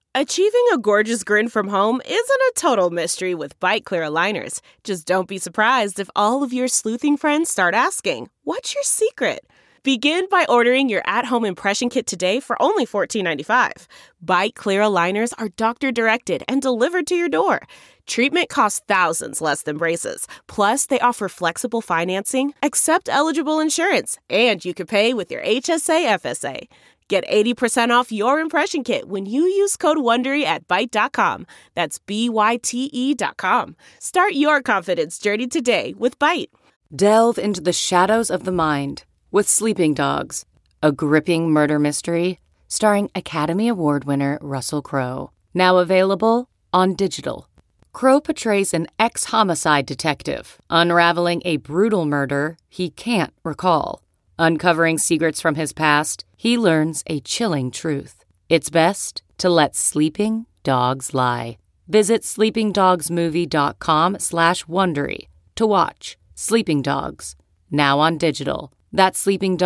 Achieving a gorgeous grin from home isn't a total mystery with Bite Clear aligners. Just don't be surprised if all of your sleuthing friends start asking, "What's your secret?" Begin by ordering your at-home impression kit today for only $14.95. Bite Clear aligners are doctor-directed and delivered to your door. Treatment costs thousands less than braces. Plus, they offer flexible financing, accept eligible insurance, and you can pay with your HSA FSA. Get 80% off your impression kit when you use code WONDERY at Byte.com. That's BYTE.com. Start your confidence journey today with Byte. Delve into the shadows of the mind with Sleeping Dogs, a gripping murder mystery starring Academy Award winner Russell Crowe. Now available on digital. Crowe portrays an ex-homicide detective unraveling a brutal murder he can't recall. Uncovering secrets from his past, he learns a chilling truth. It's best to let sleeping dogs lie. Visit sleepingdogsmovie.com/Wondery to watch Sleeping Dogs, now on digital. That's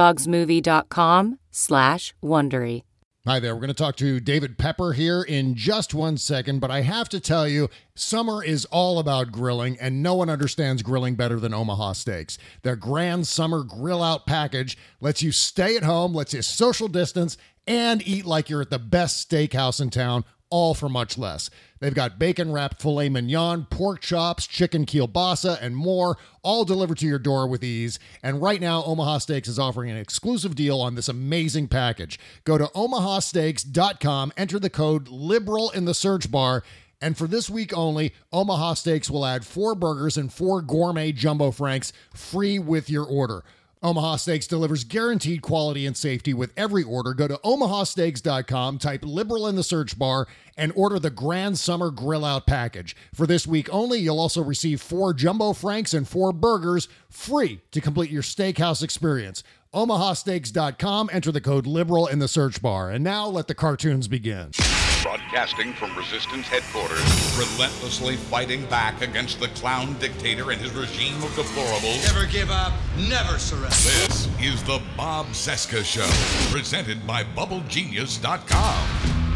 sleepingdogsmovie.com/Wondery. Hi there. We're going to talk to David Pepper here in just 1 second, but I have to tell you, summer is all about grilling, and no one understands grilling better than Omaha Steaks. Their Grand Summer Grill Out package lets you stay at home, lets you social distance, and eat like you're at the best steakhouse in town, all for much less. They've got bacon-wrapped filet mignon, pork chops, chicken kielbasa, and more, all delivered to your door with ease. And right now, Omaha Steaks is offering an exclusive deal on this amazing package. Go to omahasteaks.com, enter the code LIBERAL in the search bar, and for this week only, Omaha Steaks will add 4 burgers and 4 gourmet jumbo franks free with your order. Omaha Steaks delivers guaranteed quality and safety with every order. Go to omahasteaks.com, type liberal in the search bar, and order the Grand Summer Grill Out package. For this week only, you'll also receive 4 jumbo franks and 4 burgers free to complete your steakhouse experience. omahasteaks.com, enter the code liberal in the search bar. And now let the cartoons begin. Broadcasting from Resistance headquarters, relentlessly fighting back against the clown dictator and his regime of deplorables. Never give up, never surrender. This is the Bob Cesca Show, presented by BubbleGenius.com.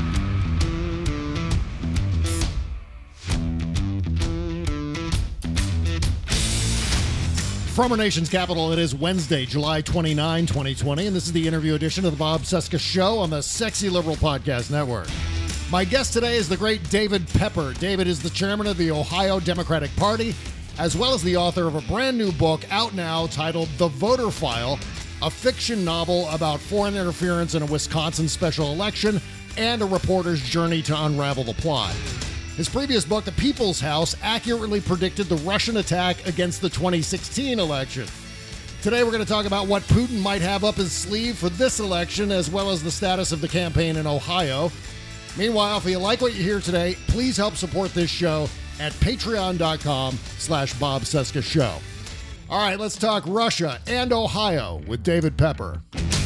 From our nation's capital, it is Wednesday, July 29, 2020, and this is the interview edition of the Bob Cesca Show on the Sexy Liberal Podcast Network. My guest today is the great David Pepper. David is the chairman of the Ohio Democratic Party, as well as the author of a brand new book out now titled The Voter File, a fiction novel about foreign interference in a Wisconsin special election and a reporter's journey to unravel the plot. His previous book, The People's House, accurately predicted the Russian attack against the 2016 election. Today we're going to talk about what Putin might have up his sleeve for this election, as well as the status of the campaign in Ohio. Meanwhile, if you like what you hear today, please help support this show at patreon.com/Bob Cesca Show. All right, let's talk Russia and Ohio with David Pepper.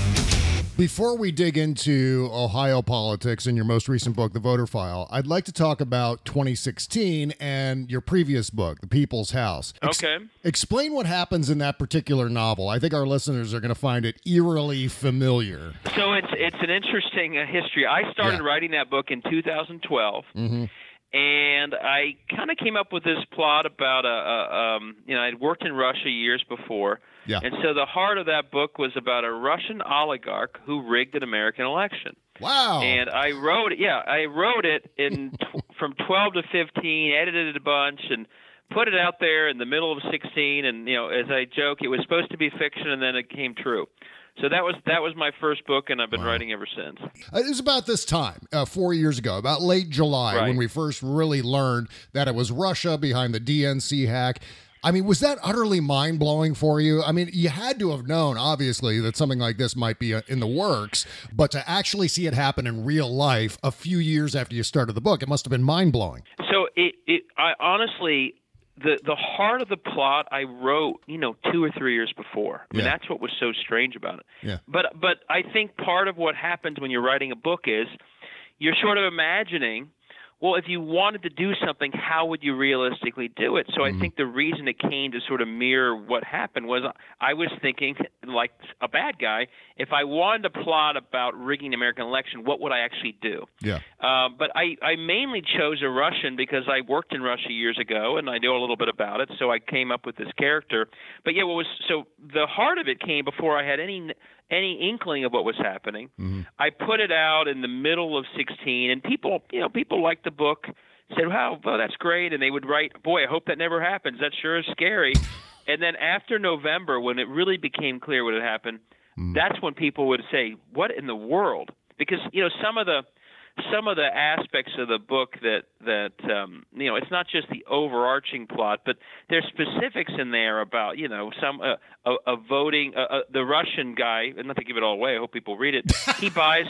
Before we dig into Ohio politics in your most recent book, The Voter File, I'd like to talk about 2016 and your previous book, The People's House. Okay. Explain what happens in that particular novel. I think our listeners are going to find it eerily familiar. So it's an interesting history. I started writing that book in 2012. Mm-hmm. And I kind of came up with this plot about I'd worked in Russia years before. Yeah. And so the heart of that book was about a Russian oligarch who rigged an American election. Wow. And I wrote it in from 12 to 15, edited it a bunch, and put it out there in the middle of 16. And, as I joke, it was supposed to be fiction, and then it came true. So that was my first book, and I've been writing ever since. It was about this time, 4 years ago, about late July, when we first really learned that it was Russia behind the DNC hack. I mean, was that utterly mind-blowing for you? I mean, you had to have known, obviously, that something like this might be in the works, but to actually see it happen in real life a few years after you started the book, it must have been mind-blowing. So I honestly, the heart of the plot I wrote, 2 or 3 years before. I mean, that's what was so strange about it. Yeah. But I think part of what happens when you're writing a book is you're sort of imagining well, if you wanted to do something, how would you realistically do it? So I think the reason it came to sort of mirror what happened was I was thinking, like a bad guy, if I wanted to plot about rigging the American election, what would I actually do? Yeah. But I mainly chose a Russian because I worked in Russia years ago, and I know a little bit about it, so I came up with this character. But yeah, so the heart of it came before I had any inkling of what was happening. I put it out in the middle of 16, and people liked the book, said, wow, well, that's great, and they would write, boy, I hope that never happens. That sure is scary. And then after November, when it really became clear what had happened, that's when people would say, what in the world? Because, some of the aspects of the book that it's not just the overarching plot, but there's specifics in there about some voting. The Russian guy, and not to give it all away, I hope people read it. He buys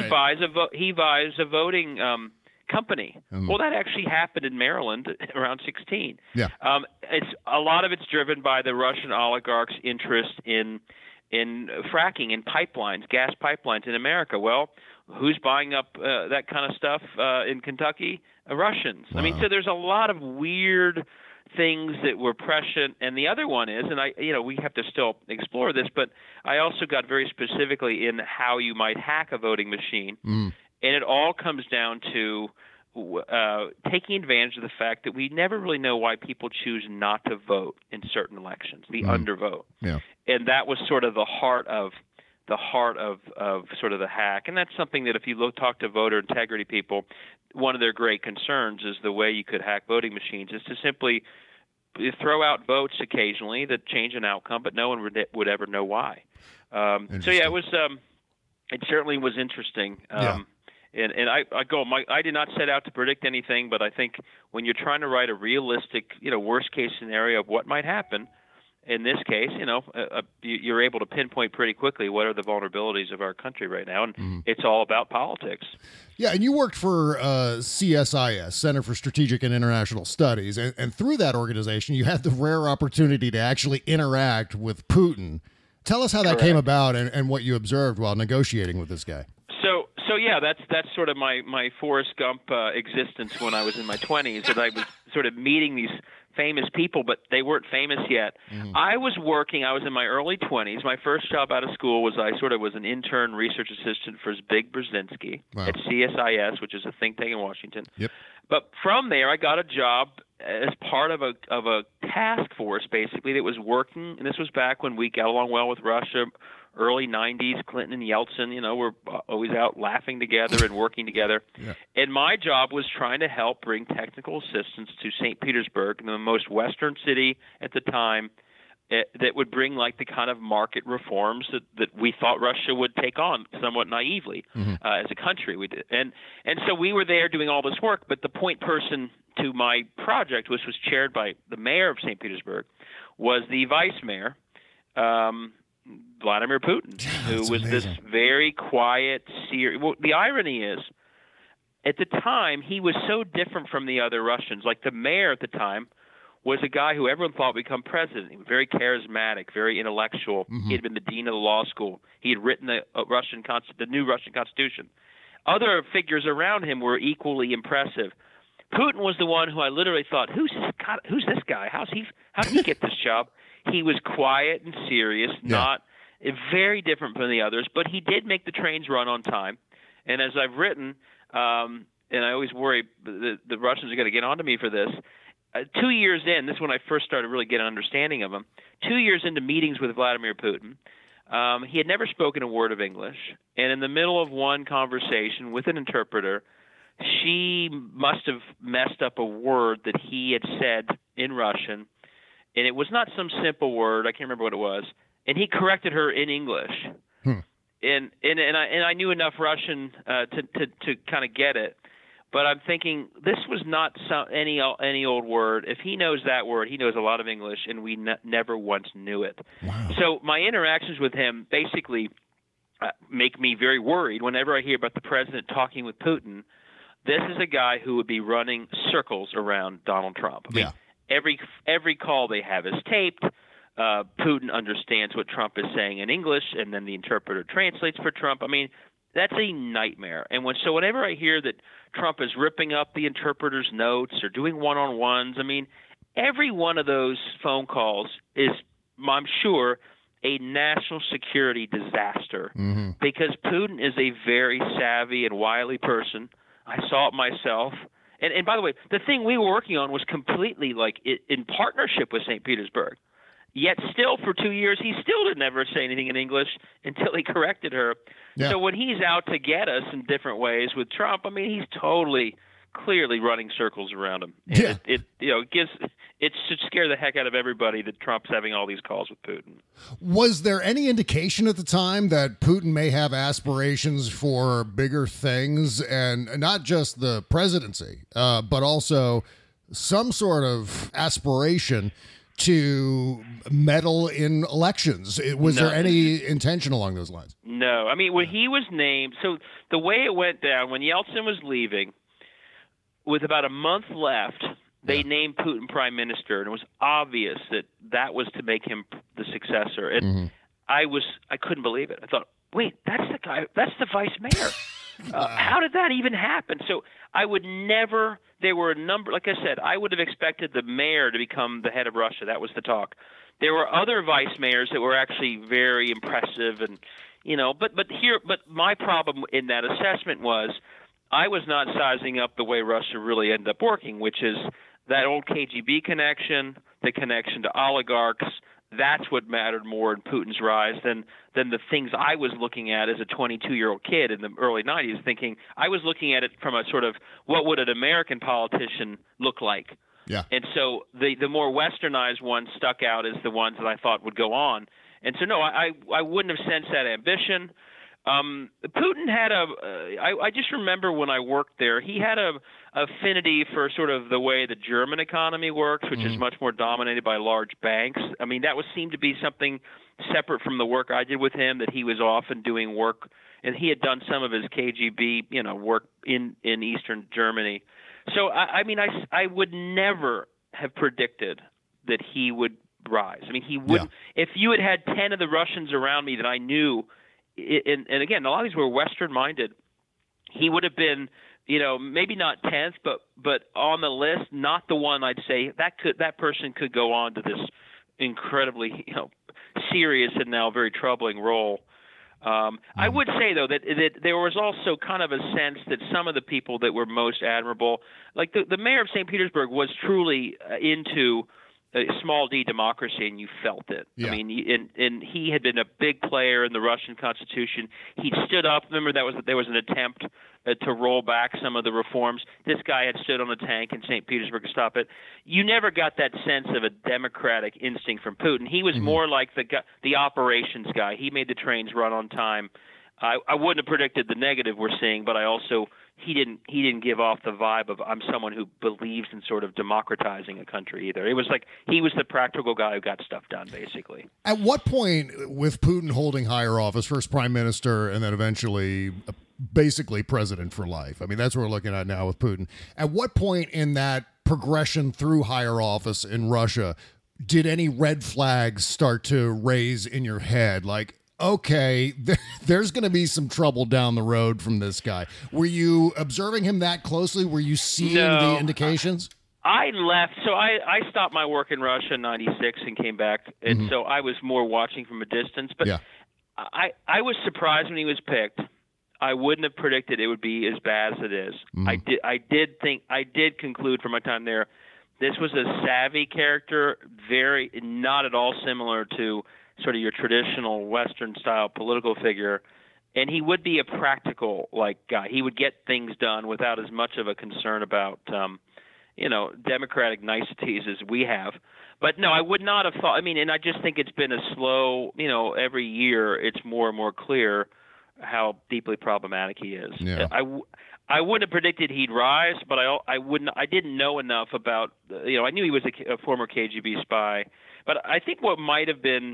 a voting company. Well, that actually happened in Maryland around 16. Yeah. It's a lot of it's driven by the Russian oligarchs' interest in fracking and pipelines, gas pipelines in America. Well, who's buying up that kind of stuff in Kentucky? Russians. Wow. I mean, so there's a lot of weird things that were prescient. And the other one is, and we have to still explore this, but I also got very specifically in how you might hack a voting machine. And it all comes down to taking advantage of the fact that we never really know why people choose not to vote in certain elections, the undervote. Yeah. And that was sort of the heart of sort of the hack. And that's something that if you talk to voter integrity people, one of their great concerns is the way you could hack voting machines is to simply throw out votes occasionally that change an outcome, but no one would ever know why. So yeah, it was it certainly was interesting. And I did not set out to predict anything, but I think when you're trying to write a realistic, worst case scenario of what might happen, in this case, you're able to pinpoint pretty quickly what are the vulnerabilities of our country right now, and it's all about politics. Yeah, and you worked for CSIS, Center for Strategic and International Studies, and through that organization, you had the rare opportunity to actually interact with Putin. Tell us how that came about and what you observed while negotiating with this guy. So yeah, that's sort of my Forrest Gump existence when I was in my 20s, that I was sort of meeting these famous people, but they weren't famous yet. I was in my early 20s. My first job out of school was I sort of was an intern research assistant for Zbig Brzezinski at CSIS, which is a think tank in Washington. Yep. But from there, I got a job as part of a task force, basically, that was working, and this was back when we got along well with Russia, early 90s, Clinton and Yeltsin, were always out laughing together and working together. Yeah. And my job was trying to help bring technical assistance to St. Petersburg, the most western city at the time, that would bring like the kind of market reforms that we thought Russia would take on somewhat naively as a country. We did. And so we were there doing all this work, but the point person to my project, which was chaired by the mayor of St. Petersburg, was the vice mayor, Vladimir Putin, who was amazing. This very quiet, serious. Well, the irony is, at the time, he was so different from the other Russians. Like the mayor at the time was a guy who everyone thought would become president. He was very charismatic, very intellectual. He had been the dean of the law school. He had written the new Russian Constitution. Other figures around him were equally impressive. Putin was the one who I literally thought, who's this guy? How did he get this job? He was quiet and serious, not very different from the others, but he did make the trains run on time. And as I've written, and I always worry the Russians are going to get onto me for this, 2 years in, this is when I first started really getting an understanding of him, 2 years into meetings with Vladimir Putin, he had never spoken a word of English. And in the middle of one conversation with an interpreter, she must have messed up a word that he had said in Russian, and it was not some simple word. I can't remember what it was. And he corrected her in English. And I knew enough Russian to kind of get it. But I'm thinking this was not any old word. If he knows that word, he knows a lot of English, and we never once knew it. Wow. So my interactions with him basically make me very worried whenever I hear about the president talking with Putin. This is a guy who would be running circles around Donald Trump. I mean, every call they have is taped. Putin understands what Trump is saying in English, and then the interpreter translates for Trump. I mean, That's a nightmare. And whenever I hear that Trump is ripping up the interpreter's notes or doing one-on-ones, I mean, every one of those phone calls is, I'm sure, a national security disaster because Putin is a very savvy and wily person. I saw it myself. And by the way, the thing we were working on was completely in partnership with St. Petersburg. Yet still for 2 years, he still didn't ever say anything in English until he corrected her. Yeah. So when he's out to get us in different ways with Trump, I mean, he's totally clearly running circles around him. And it should scare the heck out of everybody that Trump's having all these calls with Putin. Was there any indication at the time that Putin may have aspirations for bigger things, and not just the presidency, but also some sort of aspiration to meddle in elections? Was there any intention along those lines? No. I mean, when he was named, so the way it went down, when Yeltsin was leaving, with about a month left, they named Putin prime minister, and it was obvious that was to make him the successor. And I couldn't believe it. I thought, wait, that's the guy, that's the vice mayor. How did that even happen? So I would never, there were a number, like I said, I would have expected the mayor to become the head of Russia. That was the talk. There were other vice mayors that were actually very impressive, and, but my problem in that assessment was I was not sizing up the way Russia really ended up working, which is that old KGB connection, the connection to oligarchs. That's what mattered more in Putin's rise than the things I was looking at as a 22-year-old kid in the early 90s, thinking I was looking at it from a sort of what would an American politician look like. Yeah. And so the more westernized ones stuck out as the ones that I thought would go on. And so, no, I wouldn't have sensed that ambition. Putin had I just remember when I worked there, he had a affinity for sort of the way the German economy works, which is much more dominated by large banks. I mean, that seemed to be something separate from the work I did with him, that he was often doing work, and he had done some of his KGB, work in Eastern Germany. So, I mean, I would never have predicted that he would rise. I mean, he wouldn't. Yeah. If you had 10 of the Russians around me that I knew, and again, a lot of these were Western-minded, he would have been, maybe not 10th, but on the list, not the one I'd say that person could go on to this incredibly, serious and now very troubling role. I would say, though, that there was also kind of a sense that some of the people that were most admirable, like the mayor of St. Petersburg, was truly into a small d democracy, and you felt it. Yeah. I mean, and he had been a big player in the Russian Constitution. He stood up. Remember, there was an attempt to roll back some of the reforms. This guy had stood on a tank in St. Petersburg to stop it. You never got that sense of a democratic instinct from Putin. He was more like the operations guy. He made the trains run on time. I wouldn't have predicted the negative we're seeing, but I also he didn't give off the vibe of I'm someone who believes in sort of democratizing a country either. It was like he was the practical guy who got stuff done, basically. At what point, with Putin holding higher office, first prime minister and then eventually basically president for life, I mean, that's what we're looking at now with Putin. At what point in that progression through higher office in Russia did any red flags start to raise in your head? Like, okay, there's going to be some trouble down the road from this guy. Were you observing him that closely? Were you seeing the indications? I left. So I stopped my work in Russia in 96 and came back. And so I was more watching from a distance. But I was surprised when he was picked. I wouldn't have predicted it would be as bad as it is. I did conclude from my time there, this was a savvy character, very not at all similar to sort of your traditional Western-style political figure, and he would be a practical guy. He would get things done without as much of a concern about, democratic niceties as we have. But no, I would not have thought. I mean, and I just think it's been a slow. Every year it's more and more clear how deeply problematic he is. Yeah. I wouldn't have predicted he'd rise, but I didn't know enough about. I knew he was a former KGB spy, but I think what might have been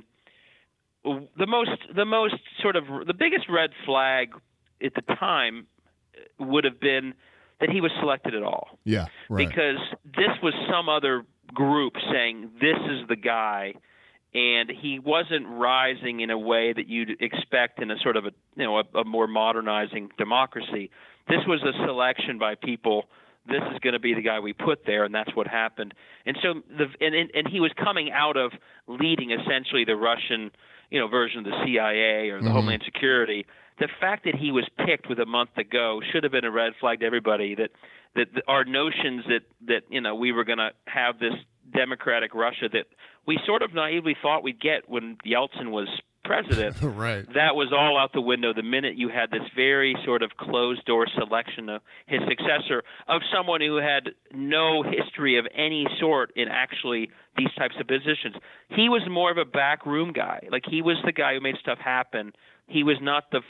the most sort of the biggest red flag at the time would have been that he was selected at all. Yeah, right. Because this was some other group saying this is the guy, and he wasn't rising in a way that you'd expect in a sort of a more modernizing democracy. This was a selection by people. This is going to be the guy we put there, and that's what happened. And so, and he was coming out of leading essentially the Russian, version of the CIA or the Homeland Security. The fact that he was picked with a month to go should have been a red flag to everybody. That our notions that we were going to have this democratic Russia that we sort of naively thought we'd get when Yeltsin was president, right. That was all out the window the minute you had this very sort of closed-door selection of his successor, of someone who had no history of any sort in actually these types of positions. He was more of a backroom guy. Like, he was the guy who made stuff happen. He was not the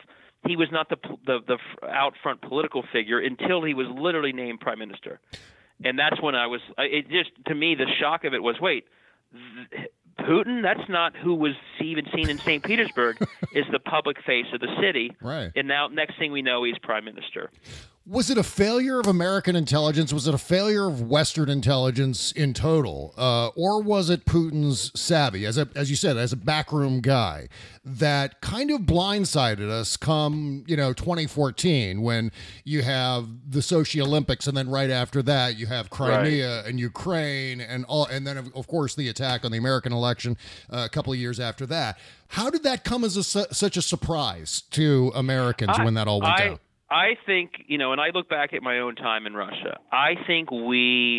out front political figure until he was literally named prime minister. And that's when to me, the shock of it was, wait, Putin, that's not who was even seen in St. Petersburg, is the public face of the city. Right. And now, next thing we know, he's prime minister. Was it a failure of American intelligence? Was it a failure of Western intelligence in total? Or was it Putin's savvy, as you said, as a backroom guy, that kind of blindsided us come, 2014, when you have the Sochi Olympics, and then right after that you have Crimea and Ukraine and then of course the attack on the American election a couple of years after that. How did that come as such a surprise to Americans when that all went down? I think, and I look back at my own time in Russia, I think we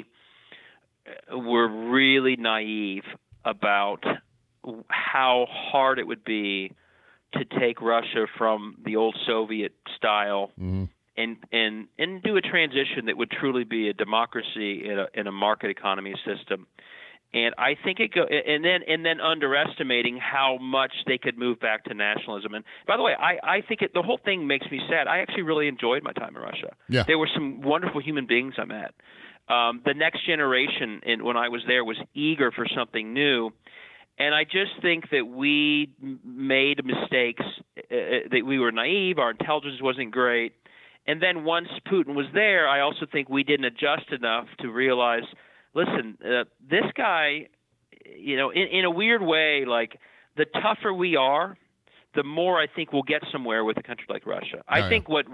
were really naive about how hard it would be to take Russia from the old Soviet style and do a transition that would truly be a democracy in a market economy system. And I think and then underestimating how much they could move back to nationalism. And by the way, I think the whole thing makes me sad. I actually really enjoyed my time in Russia. Yeah. There were some wonderful human beings I met. The next generation, when I was there, was eager for something new. And I just think that we made mistakes, that we were naive, our intelligence wasn't great. And then once Putin was there, I also think we didn't adjust enough to realize, listen, this guy, in a weird way, like, the tougher we are, the more I think we'll get somewhere with a country like Russia. I think what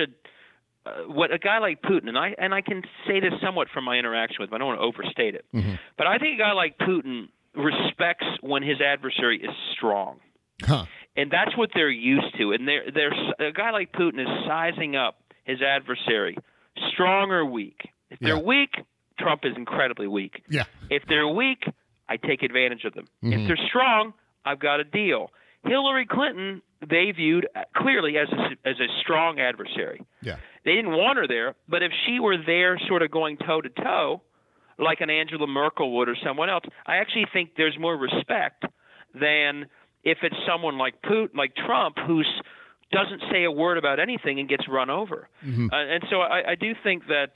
a guy like Putin, and I can say this somewhat from my interaction with him, I don't want to overstate it, but I think a guy like Putin respects when his adversary is strong. And that's what they're used to. And a guy like Putin is sizing up his adversary, strong or weak. If they're weak, Trump is incredibly weak. Yeah. If they're weak, I take advantage of them. If they're strong, I've got a deal. Hillary Clinton, they viewed clearly as a strong adversary. Yeah. They didn't want her there, but if she were there sort of going toe-to-toe, like an Angela Merkel would or someone else, I actually think there's more respect than if it's someone like Putin, like Trump, who doesn't say a word about anything and gets run over. And so I do think that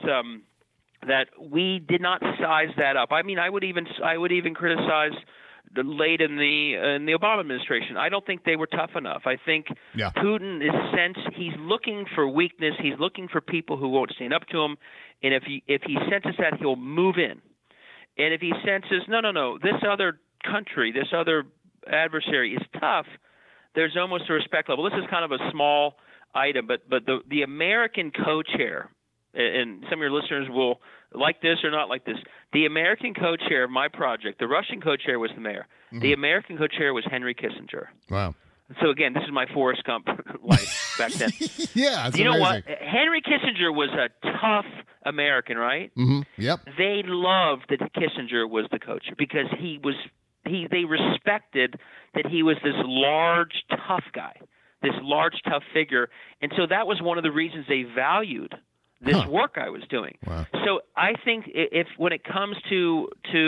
we did not size that up. I mean, I would even criticize late in the Obama administration. I don't think they were tough enough. I think Putin he's looking for weakness. He's looking for people who won't stand up to him. And if he senses that, he'll move in. And if he senses, no, this other country, this other adversary is tough, there's almost a respect level. This is kind of a small item, but the American co-chair, and some of your listeners will like this or not like this, the American co-chair of my project, the Russian co-chair was the mayor. The American co-chair was Henry Kissinger. Wow. So again, this is my Forrest Gump life back then. Yeah, it's you know amazing. what? Henry Kissinger was a tough American, right? Yep. They loved that Kissinger was the co-chair because they respected that he was this large, tough guy, this large, tough figure. And so that was one of the reasons they valued this work I was doing. Wow. So I think when it comes to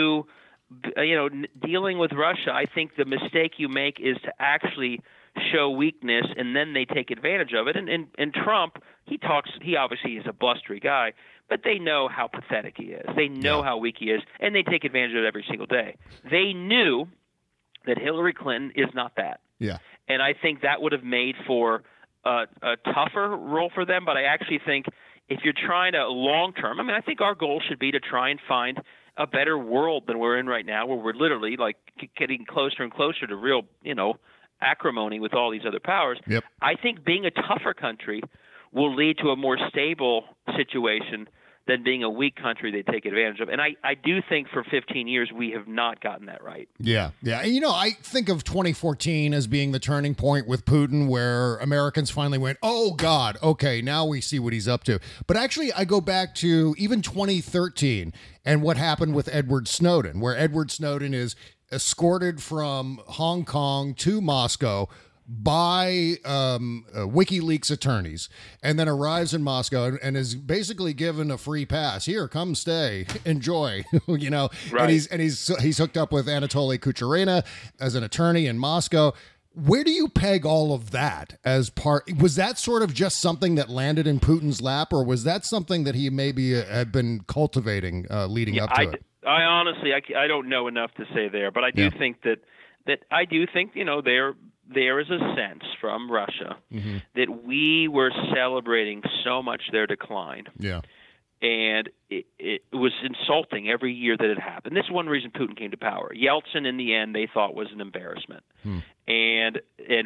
dealing with Russia, I think the mistake you make is to actually show weakness, and then they take advantage of it. And Trump, he obviously is a blustery guy, but they know how pathetic he is. They know how weak he is, and they take advantage of it every single day. They knew that Hillary Clinton is not that. Yeah. And I think that would have made for a tougher role for them, but I actually think if you're trying to long-term, I mean, I think our goal should be to try and find a better world than we're in right now, where we're literally like getting closer and closer to real, acrimony with all these other powers. Yep. I think being a tougher country will lead to a more stable situation than being a weak country they take advantage of. And I do think for 15 years we have not gotten that right. Yeah. And, I think of 2014 as being the turning point with Putin, where Americans finally went, oh, God, okay, now we see what he's up to. But actually, I go back to even 2013 and what happened with Edward Snowden, where Edward Snowden is escorted from Hong Kong to Moscow by WikiLeaks attorneys, and then arrives in Moscow and is basically given a free pass. Here, come stay, enjoy. Right. And he's hooked up with Anatoly Kucherena as an attorney in Moscow. Where do you peg all of that as part? Was that sort of just something that landed in Putin's lap, or was that something that he maybe had been cultivating leading up to it? I honestly, I don't know enough to say there, but I do think that I do think there is a sense from Russia that we were celebrating so much their decline. Yeah. And it was insulting every year that it happened. This is one reason Putin came to power. Yeltsin, in the end, they thought was an embarrassment. And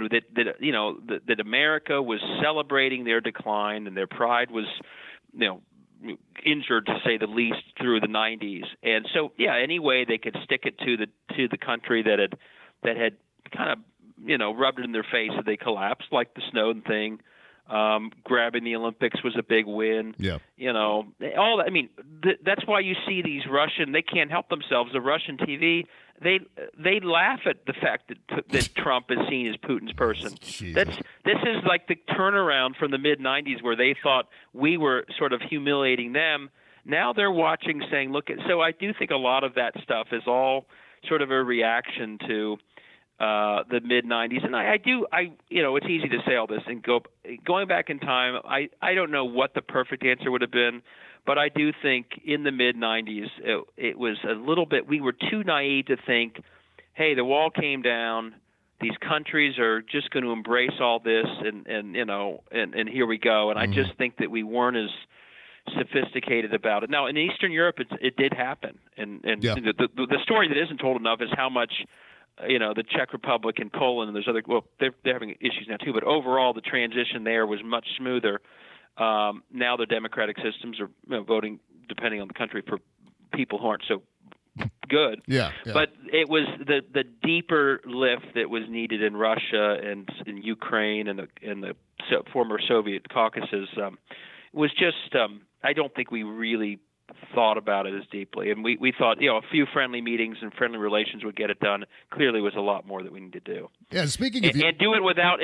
that America was celebrating their decline, and their pride was, injured, to say the least, through the 90s. And so, any way they could stick it to the country that had kind of rubbed it in their face that they collapsed, like the Snowden thing. Grabbing the Olympics was a big win. Yeah. All that. I mean, that's why you see these Russian, they can't help themselves. The Russian TV, they laugh at the fact that Trump is seen as Putin's person. This is like the turnaround from the mid-90s, where they thought we were sort of humiliating them. Now they're watching, saying, look at. So I do think a lot of that stuff is all sort of a reaction to the mid-90s. And it's easy to say all this and going back in time, I don't know what the perfect answer would have been, but I do think in the mid-90s it was a little bit, we were too naive to think, hey, the wall came down, these countries are just going to embrace all this, and here we go. And I just think that we weren't as sophisticated about it. Now, in Eastern Europe, it did happen. And the story that isn't told enough is how much the Czech Republic and Poland and there's other, they're having issues now too, but overall the transition there was much smoother. Now the democratic systems are voting, depending on the country, for people who aren't so good. Yeah. But it was the deeper lift that was needed in Russia and in Ukraine and the former Soviet Caucasus was just, I don't think we really thought about it as deeply, and we thought a few friendly meetings and friendly relations would get it done. Clearly, was a lot more that we need to do. Yeah, speaking of and do it without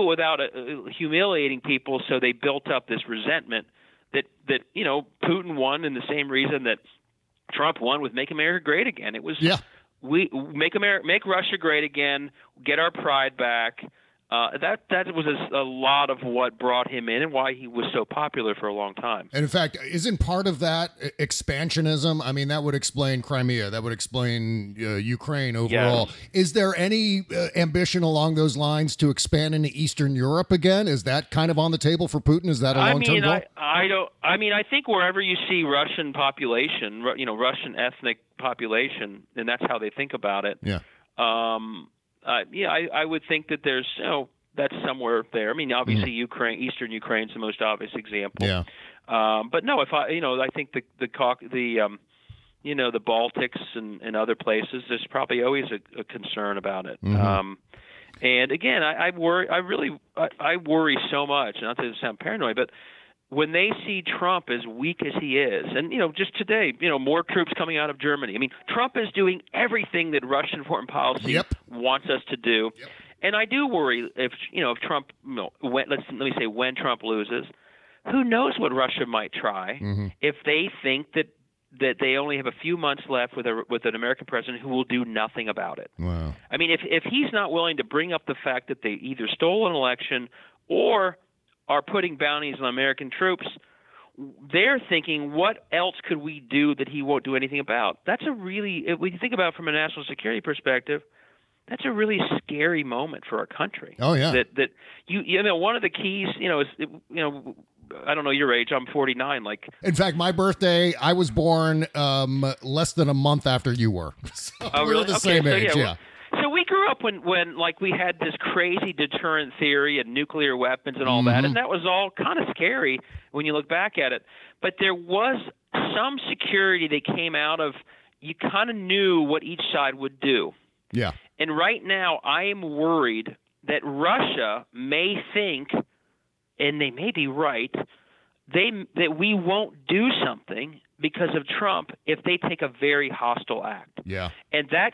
humiliating people. So they built up this resentment that Putin won, in the same reason that Trump won with "Make America Great Again." It was we make Russia great again, get our pride back. That was a lot of what brought him in and why he was so popular for a long time. And in fact, isn't part of that expansionism? I mean, that would explain Crimea. That would explain Ukraine overall. Yes. Is there any ambition along those lines to expand into Eastern Europe again? Is that kind of on the table for Putin? Is that a long-term goal? I think wherever you see Russian population, Russian ethnic population, and that's how they think about it. Yeah. I would think that there's, that's somewhere there. I mean, obviously Eastern Ukraine's the most obvious example. Yeah. But no, I think the Baltics and other places, there's probably always a concern about it. And again, I worry so much, not to sound paranoid, but when they see Trump as weak as he is, and just today, more troops coming out of Germany. I mean, Trump is doing everything that Russian foreign policy wants us to do, and I do worry if Trump, when Trump loses, who knows what Russia might try if they think that they only have a few months left with an American president who will do nothing about it. Wow. I mean, if he's not willing to bring up the fact that they either stole an election or are putting bounties on American troops, they're thinking, what else could we do that he won't do anything about? That's when you think about it from a national security perspective, that's a really scary moment for our country. Oh yeah. That one of the keys, is I don't know your age. I'm 49. Like, in fact, my birthday, I was born less than a month after you were. So we were the same age, yeah. So we grew up when like we had this crazy deterrent theory and nuclear weapons and all that, and that was all kind of scary when you look back at it. But there was some security that came out of, you kind of knew what each side would do. Yeah. And right now I am worried that Russia may think, and they may be right, that we won't do something because of Trump if they take a very hostile act. Yeah. And that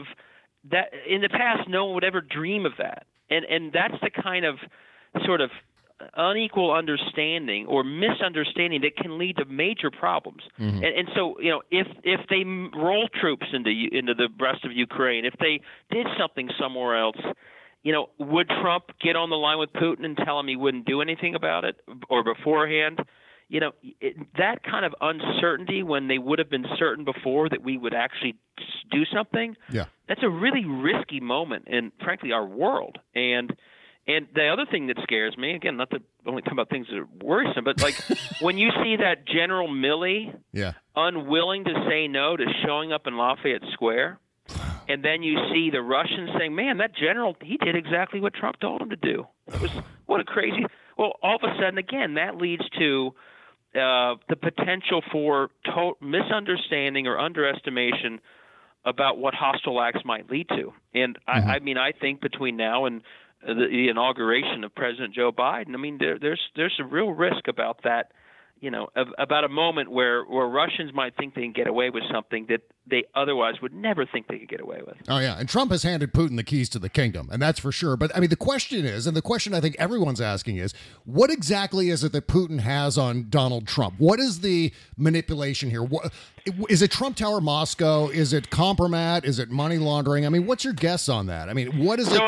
in the past, no one would ever dream of that. And that's the kind of sort of unequal understanding or misunderstanding that can lead to major problems. And so, if they roll troops into the rest of Ukraine, if they did something somewhere else, would Trump get on the line with Putin and tell him he wouldn't do anything about it, or beforehand? That kind of uncertainty when they would have been certain before that we would actually do something, that's a really risky moment in, frankly, our world. And the other thing that scares me, again, not to only talk about things that are worrisome, but like when you see that General Milley unwilling to say no to showing up in Lafayette Square, and then you see the Russians saying, man, that general, he did exactly what Trump told him to do. What a crazy – well, all of a sudden, again, that leads to the potential for misunderstanding or underestimation about what hostile acts might lead to. And I mean, I think between now and the inauguration of President Joe Biden, I mean, there's a real risk about that, about a moment where Russians might think they can get away with something that they otherwise would never think they could get away with. Oh, yeah. And Trump has handed Putin the keys to the kingdom, and that's for sure. But, I mean, the question is, and the question I think everyone's asking is, what exactly is it that Putin has on Donald Trump? What is the manipulation here? Is it Trump Tower Moscow? Is it compromat? Is it money laundering? I mean, what's your guess on that? I mean, what is it?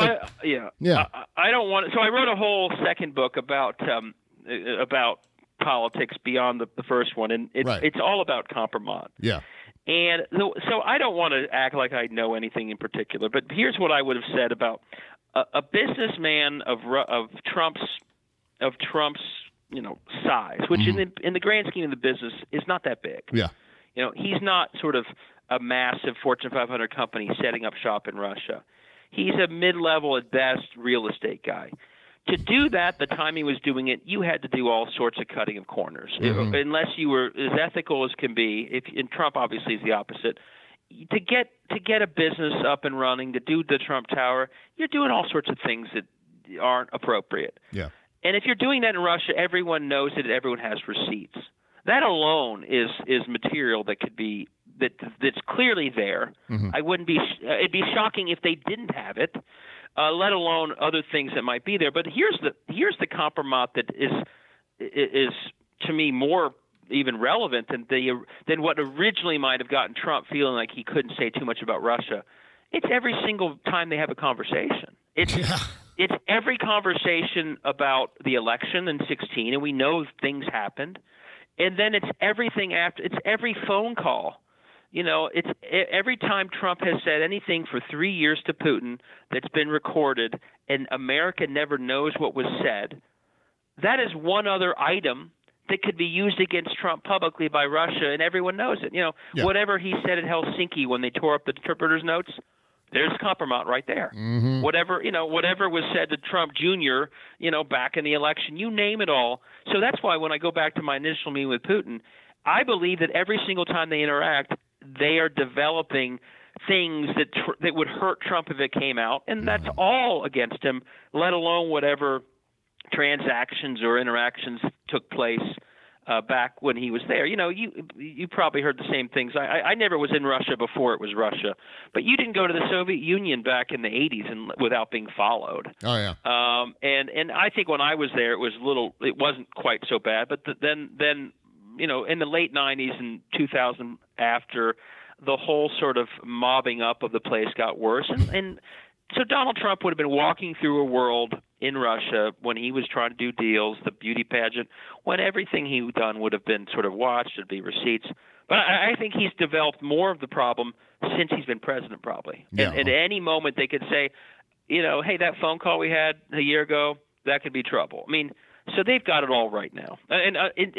I don't want to – so I wrote a whole second book about politics beyond the first one, and it's all about compromat. Yeah. And so I don't want to act like I know anything in particular, but here's what I would have said about a businessman of Trump's size, which in the grand scheme of the business is not that big. Yeah. He's not sort of a massive Fortune 500 company setting up shop in Russia. He's a mid-level at best real estate guy. To do that, the time he was doing it, you had to do all sorts of cutting of corners, unless you were as ethical as can be. And Trump obviously is the opposite. To get a business up and running, to do the Trump Tower, you're doing all sorts of things that aren't appropriate. Yeah. And if you're doing that in Russia, everyone knows it. Everyone has receipts. That alone is material that could be that's clearly there. I wouldn't be. It'd be shocking if they didn't have it. Let alone other things that might be there. But here's the compromat that is to me more even relevant than what originally might have gotten Trump feeling like he couldn't say too much about Russia. It's every single time they have a conversation. It's every conversation about the election in 2016, and we know things happened. And then it's everything after. It's every phone call. It's every time Trump has said anything for 3 years to Putin that's been recorded and America never knows what was said, that is one other item that could be used against Trump publicly by Russia, and everyone knows it. Whatever he said at Helsinki when they tore up the interpreter's notes, there's compromat right there. Whatever was said to Trump Jr., back in the election, you name it all. So that's why when I go back to my initial meeting with Putin, I believe that every single time they interact, they are developing things that would hurt Trump if it came out, and that's all against him, let alone whatever transactions or interactions took place back when he was there. You probably heard the same things. I never was in Russia before it was Russia, but you didn't go to the Soviet Union back in the 80s and without being followed. Oh yeah. And I think when I was there, it wasn't quite so bad, but then in the late 90s and 2000, after the whole sort of mobbing up of the place got worse, and so Donald Trump would have been walking through a world in Russia when he was trying to do deals, the beauty pageant, when everything he'd done would have been sort of watched, there'd be receipts. But I think he's developed more of the problem since he's been president, probably. Yeah. And at any moment they could say, hey, that phone call we had a year ago, that could be trouble. I mean, So they've got it all right now. And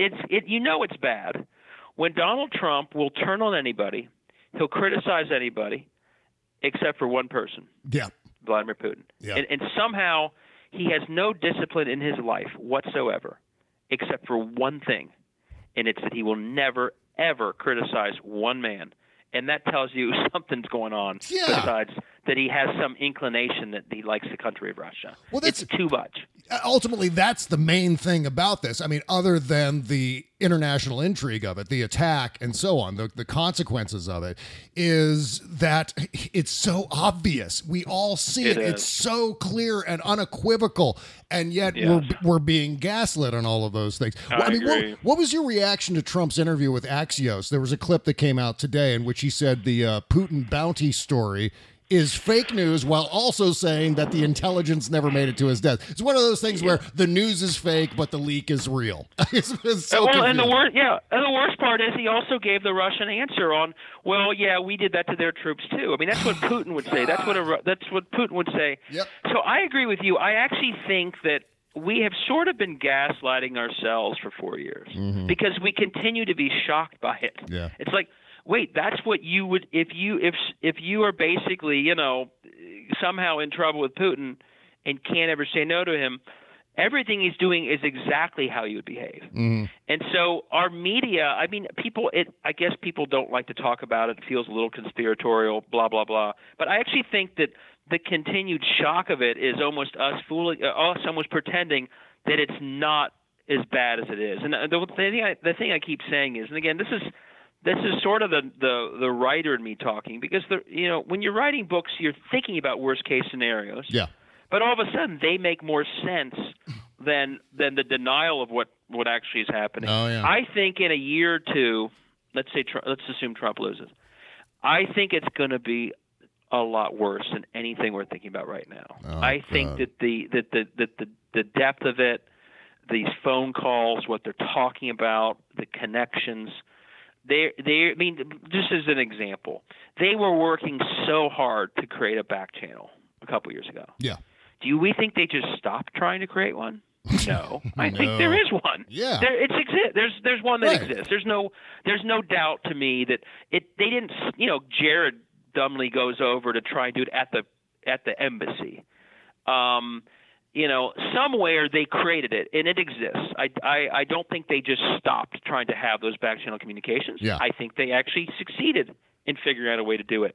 it's bad when Donald Trump will turn on anybody. He'll criticize anybody except for one person. Yeah. Vladimir Putin. Yeah. And somehow he has no discipline in his life whatsoever except for one thing, and it's that he will never, ever criticize one man. And that tells you something's going on besides that he has some inclination that he likes the country of Russia. Well, it's too much. Ultimately, that's the main thing about this. I mean, other than the international intrigue of it, the attack and so on, the consequences of it, is that it's so obvious. We all see it. It's so clear and unequivocal, and yet we're being gaslit on all of those things. I agree. What was your reaction to Trump's interview with Axios? There was a clip that came out today in which he said the Putin bounty story is fake news, while also saying that the intelligence never made it to his desk. It's one of those things where the news is fake, but the leak is real. It's so confusing. And the worst part is he also gave the Russian answer on, well, yeah, we did that to their troops too. I mean, that's what Putin would say. That's what Putin would say. Yep. So I agree with you. I actually think that we have sort of been gaslighting ourselves for 4 years because we continue to be shocked by it. Yeah. It's like, wait, that's what you would if you are basically, somehow in trouble with Putin and can't ever say no to him, everything he's doing is exactly how you would behave. Mm-hmm. And so our media, I mean, I guess people don't like to talk about it. It feels a little conspiratorial, blah, blah, blah. But I actually think that the continued shock of it is almost us almost pretending that it's not as bad as it is. And the thing I keep saying is, and again, this is sort of the writer in me talking, because when you're writing books, you're thinking about worst case scenarios. Yeah. But all of a sudden, they make more sense than the denial of what actually is happening. Oh, yeah. I think in a year or two, let's assume Trump loses. I think it's going to be a lot worse than anything we're thinking about right now. Oh, I think that the depth of it, these phone calls, what they're talking about, the connections. I mean, just as an example, they were working so hard to create a back channel a couple years ago. Yeah. Do we think they just stopped trying to create one? No, I think there is one. Yeah, there's one that exists. There's no doubt to me that they didn't. Jared dumbly goes over to try and do it at the embassy. Somewhere they created it, and it exists. I don't think they just stopped trying to have those back channel communications. Yeah. I think they actually succeeded in figuring out a way to do it.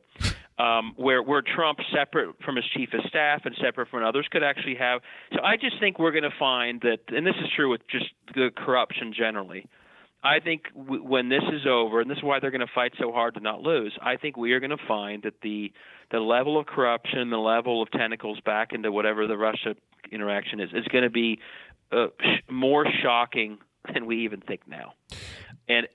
Where Trump, separate from his chief of staff and separate from others, could actually have. So I just think we're going to find that, and this is true with just the corruption generally, I think when this is over, and this is why they're going to fight so hard to not lose, I think we are going to find that the level of corruption, the level of tentacles back into whatever the Russia interaction is going to be more shocking than we even think now. And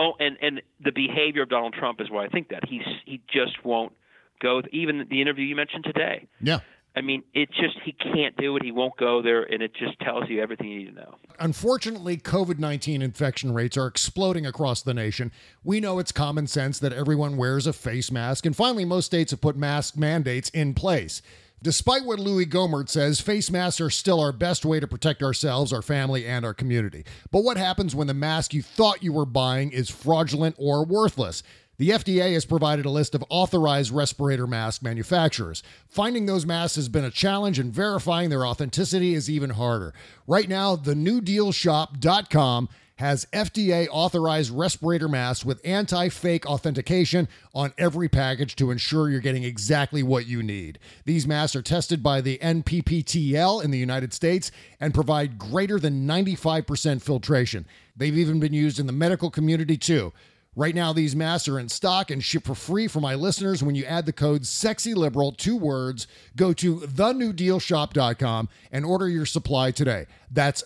the behavior of Donald Trump is why I think that he just won't go. Even the interview you mentioned today. Yeah. I mean, he can't do it. He won't go there, and it just tells you everything you need to know. Unfortunately, COVID-19 infection rates are exploding across the nation. We know it's common sense that everyone wears a face mask, and finally, most states have put mask mandates in place. Despite what Louis Gohmert says, face masks are still our best way to protect ourselves, our family, and our community. But what happens when the mask you thought you were buying is fraudulent or worthless? The FDA has provided a list of authorized respirator mask manufacturers. Finding those masks has been a challenge, and verifying their authenticity is even harder. Right now, thenewdealshop.com has FDA-authorized respirator masks with anti-fake authentication on every package to ensure you're getting exactly what you need. These masks are tested by the NPPTL in the United States and provide greater than 95% filtration. They've even been used in the medical community, too. Right now, these masks are in stock and ship for free for my listeners when you add the code SEXYLIBERAL, 2 words. Go to thenewdealshop.com and order your supply today. That's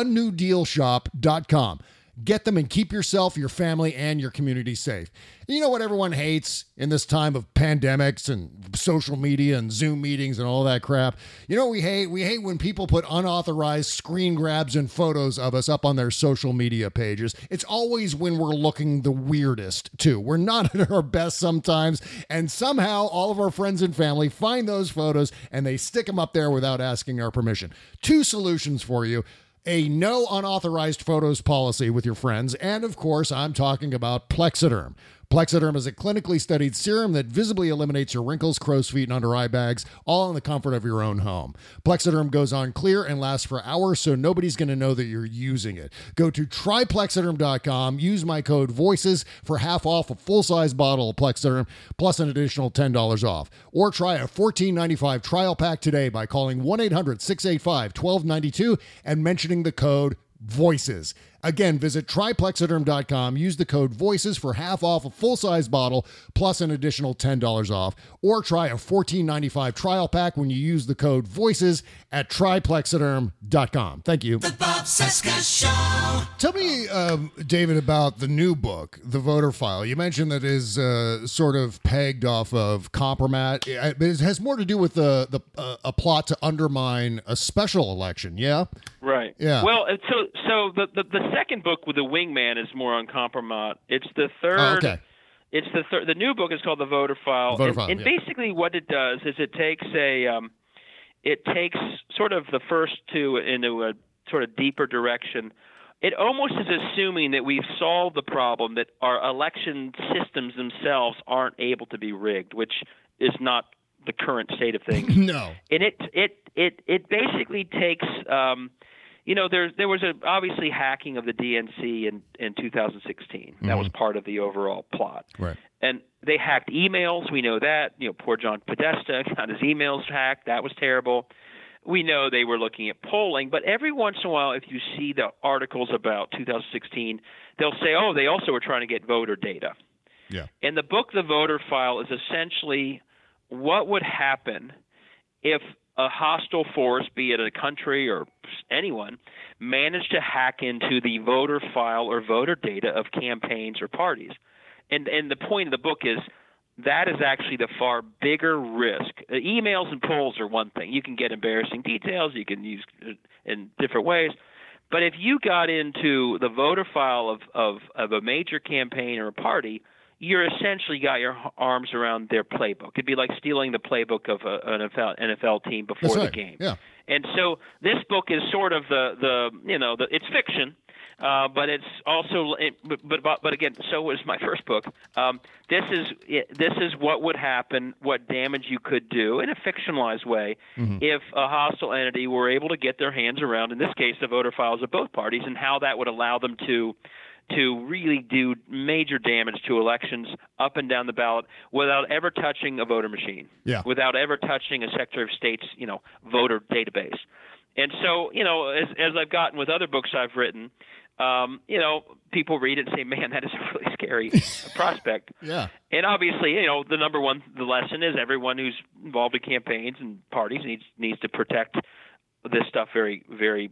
thenewdealshop.com. Get them and keep yourself, your family, and your community safe. You know what everyone hates in this time of pandemics and social media and Zoom meetings and all that crap? You know what we hate? We hate when people put unauthorized screen grabs and photos of us up on their social media pages. It's always when we're looking the weirdest, too. We're not at our best sometimes, and somehow all of our friends and family find those photos and they stick them up there without asking our permission. 2 solutions for you. a no unauthorized photos policy with your friends. And of course, I'm talking about Plexiderm. Plexiderm is a clinically studied serum that visibly eliminates your wrinkles, crow's feet, and under eye bags, all in the comfort of your own home. Plexiderm goes on clear and lasts for hours, so nobody's going to know that you're using it. Go to tryplexiderm.com, use my code VOICES for half off a full-size bottle of Plexiderm, plus an additional $10 off. Or try a $14.95 trial pack today by calling 1-800-685-1292 and mentioning the code VOICES. Again, visit tryplexiderm.com, use the code VOICES for half off a full-size bottle plus an additional $10 off, or try a $14.95 trial pack when you use the code VOICES at tryplexiderm.com. Thank you. The Bob Cesca Show. Tell me, David, about the new book, The Voter File. You mentioned that is sort of pegged off of Compromat. It has more to do with a plot to undermine a special election, yeah? Right. Yeah. Well, so the second book with the Wingman is more on Compromat. It's the third. Oh, okay. It's the third. The new book is called The Voter File. And basically, what it does is it takes sort of the first two into a sort of deeper direction. It almost is assuming that we've solved the problem that our election systems themselves aren't able to be rigged, which is not the current state of things. No. And it basically takes. There was obviously hacking of the DNC in 2016. That was part of the overall plot. Right. And they hacked emails. We know that. Poor John Podesta got his emails hacked. That was terrible. We know they were looking at polling. But every once in a while, if you see the articles about 2016, they'll say, oh, they also were trying to get voter data. Yeah. And the book, The Voter File, is essentially what would happen if a hostile force, be it a country or anyone, managed to hack into the voter file or voter data of campaigns or parties. And the point of the book is that is actually the far bigger risk. Emails and polls are one thing. You can get embarrassing details. You can use in different ways. But if you got into the voter file of a major campaign or a party, you're essentially got your arms around their playbook. It'd be like stealing the playbook of an NFL team before the game. Yeah. And so this book is sort of it's fiction, but it's also but again, so was my first book. This is what would happen, what damage you could do in a fictionalized way if a hostile entity were able to get their hands around, in this case, the voter files of both parties, and how that would allow them to really do major damage to elections up and down the ballot without ever touching a voter machine, without ever touching a Secretary of State's, voter database. And so, as I've gotten with other books I've written, people read it and say, man, that is a really scary prospect. Yeah. And obviously, the lesson is everyone who's involved in campaigns and parties needs to protect this stuff very, very,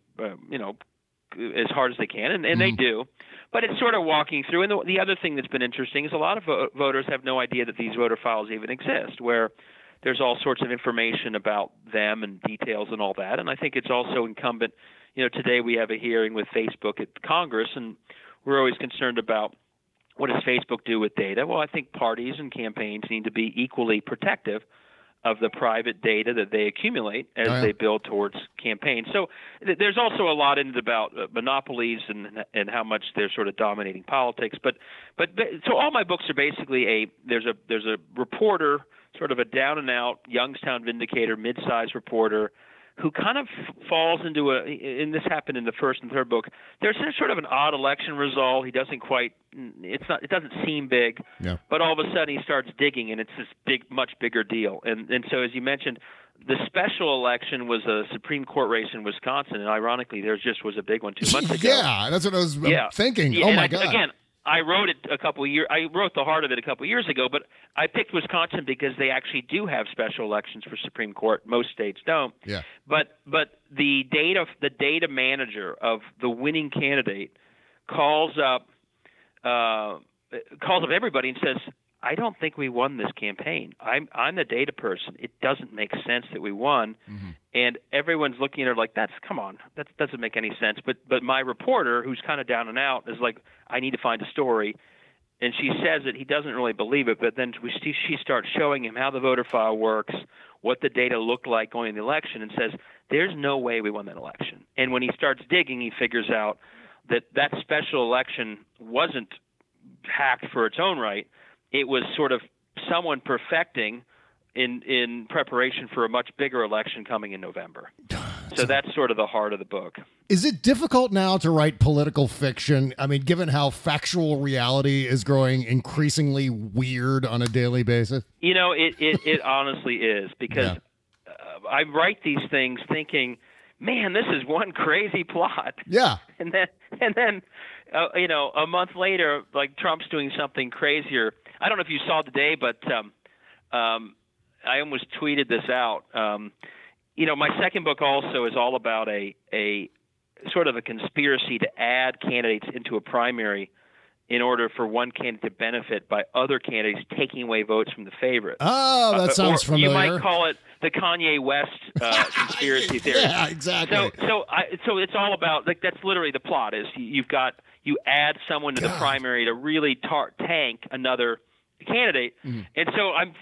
as hard as they can, and they do. But it's sort of walking through. And the other thing that's been interesting is a lot of voters have no idea that these voter files even exist, where there's all sorts of information about them and details and all that. And I think it's also incumbent, today we have a hearing with Facebook at Congress, and we're always concerned about what does Facebook do with data. Well, I think parties and campaigns need to be equally protective of the private data that they accumulate as they build towards campaigns. So there's also a lot in it about monopolies and how much they're sort of dominating politics. But so all my books are basically there's a reporter, sort of a down and out Youngstown Vindicator, mid-sized reporter, who kind of falls into and this happened in the first and third book. There's sort of an odd election result. He doesn't quite. It doesn't seem big, but all of a sudden he starts digging, and it's this much bigger deal. And so, as you mentioned, the special election was a Supreme Court race in Wisconsin, and ironically, there just was a big one 2 months ago. Yeah, that's what I was thinking. Yeah, oh my God! Again, I wrote it I wrote the heart of it a couple of years ago, but I picked Wisconsin because they actually do have special elections for Supreme Court. Most states don't. Yeah. But the data manager of the winning candidate calls up everybody and says, I don't think we won this campaign. I'm the data person. It doesn't make sense that we won. And everyone's looking at her like, come on, that doesn't make any sense. But my reporter, who's kind of down and out, is like, I need to find a story. and she says that he doesn't really believe it, but then she starts showing him how the voter file works, what the data looked like going in the election, and says, there's no way we won that election. And when he starts digging, he figures out that that special election wasn't hacked for its own right. It was sort of someone perfecting in preparation for a much bigger election coming in November. So that's sort of the heart of the book. Is it difficult now to write political fiction? I mean, given how factual reality is growing increasingly weird on a daily basis? You know, it honestly is, because I write these things thinking, man, this is one crazy plot. Yeah. And then you know, a month later, like, Trump's doing something crazier. I don't know if you saw today, but I almost tweeted this out. You know, my second book also is all about a sort of a conspiracy to add candidates into a primary in order for one candidate to benefit by other candidates taking away votes from the favorite. Oh, that sounds familiar. You might call it the Kanye West conspiracy theory. Yeah, exactly. So it's all about, like, that's literally the plot. Is you add someone to the primary to really tank another candidate, and so I'm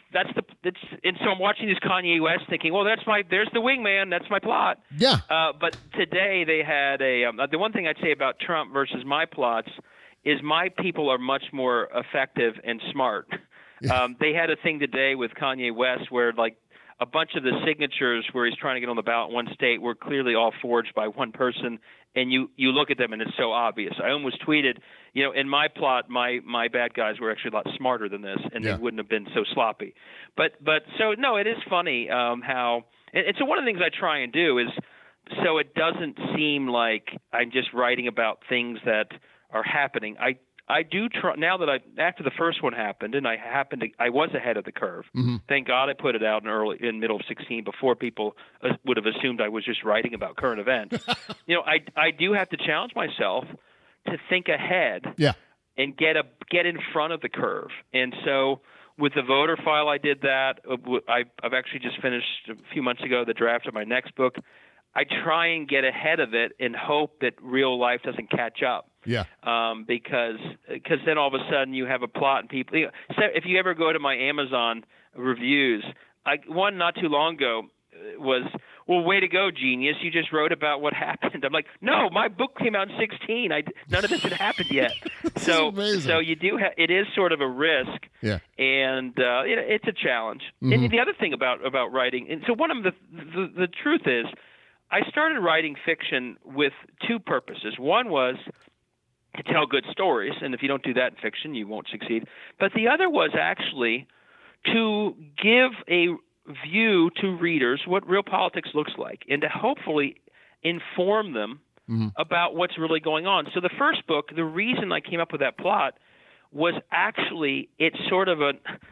watching this Kanye West thinking, well, there's the wingman, that's my plot. Yeah. But today they had the one thing I'd say about Trump versus my plots is my people are much more effective and smart. Yeah. They had a thing today with Kanye West where, like, a bunch of the signatures where he's trying to get on the ballot in one state were clearly all forged by one person, and you look at them and it's so obvious. I almost tweeted, you know, in my plot, my bad guys were actually a lot smarter than this, and they wouldn't have been so sloppy. But so no, it is funny how, and so one of the things I try and do is so it doesn't seem like I'm just writing about things that are happening. I do try now that after the first one happened, and I was ahead of the curve. Mm-hmm. Thank God I put it out in middle of 2016 before people would have assumed I was just writing about current events. You know, I do have to challenge myself to think ahead. Yeah. And get in front of the curve. And so with the voter file, I did that. I've actually just finished a few months ago the draft of my next book. I try and get ahead of it and hope that real life doesn't catch up. Yeah. Because then all of a sudden you have a plot and people. You know, so if you ever go to my Amazon reviews, one not too long ago was, well, way to go, genius! You just wrote about what happened. I'm like, no, my book came out in 2016. None of this had happened yet. So you do it is sort of a risk. Yeah. And you know, it's a challenge. Mm-hmm. And the other thing about writing, and so one of the truth is, I started writing fiction with two purposes. One was to tell good stories, and if you don't do that in fiction, you won't succeed. But the other was actually to give a view to readers what real politics looks like, and to hopefully inform them about what's really going on. So the first book, the reason I came up with that plot was actually it's sort of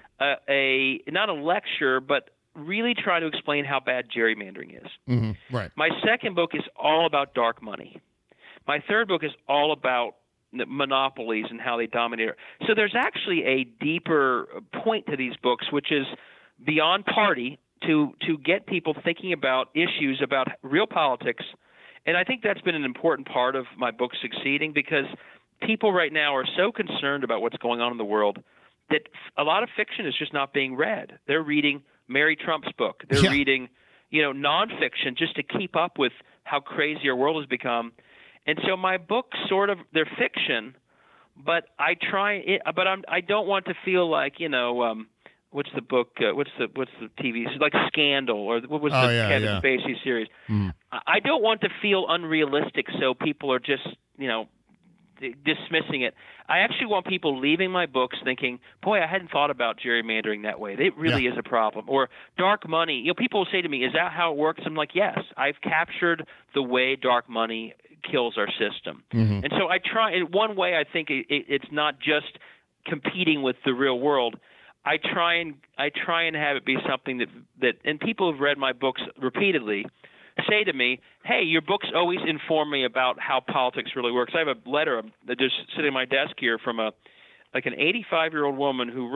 a not a lecture, but really try to explain how bad gerrymandering is. Mm-hmm. Right. My second book is all about dark money. My third book is all about monopolies and how they dominate. So there's actually a deeper point to these books, which is beyond party, to get people thinking about issues about real politics. And I think that's been an important part of my book succeeding, because people right now are so concerned about what's going on in the world that a lot of fiction is just not being read. They're reading Mary Trump's book. They're reading, you know, nonfiction just to keep up with how crazy our world has become. And so my books they're fiction, but I don't want to feel like, you know, what's the book? What's the TV? It's like Scandal, or what was Kevin Spacey series? Mm. I don't want to feel unrealistic, so people are just, you know, dismissing it. I actually want people leaving my books thinking, boy, I hadn't thought about gerrymandering that way. It really is a problem. Or dark money. You know, people will say to me, is that how it works? I'm like, yes, I've captured the way dark money kills our system. Mm-hmm. And so I try, in one way, I think it's not just competing with the real world. I try and have it be something that and people who've read my books repeatedly say to me, hey, your books always inform me about how politics really works. I have a letter that just sitting on my desk here from an 85-year-old woman who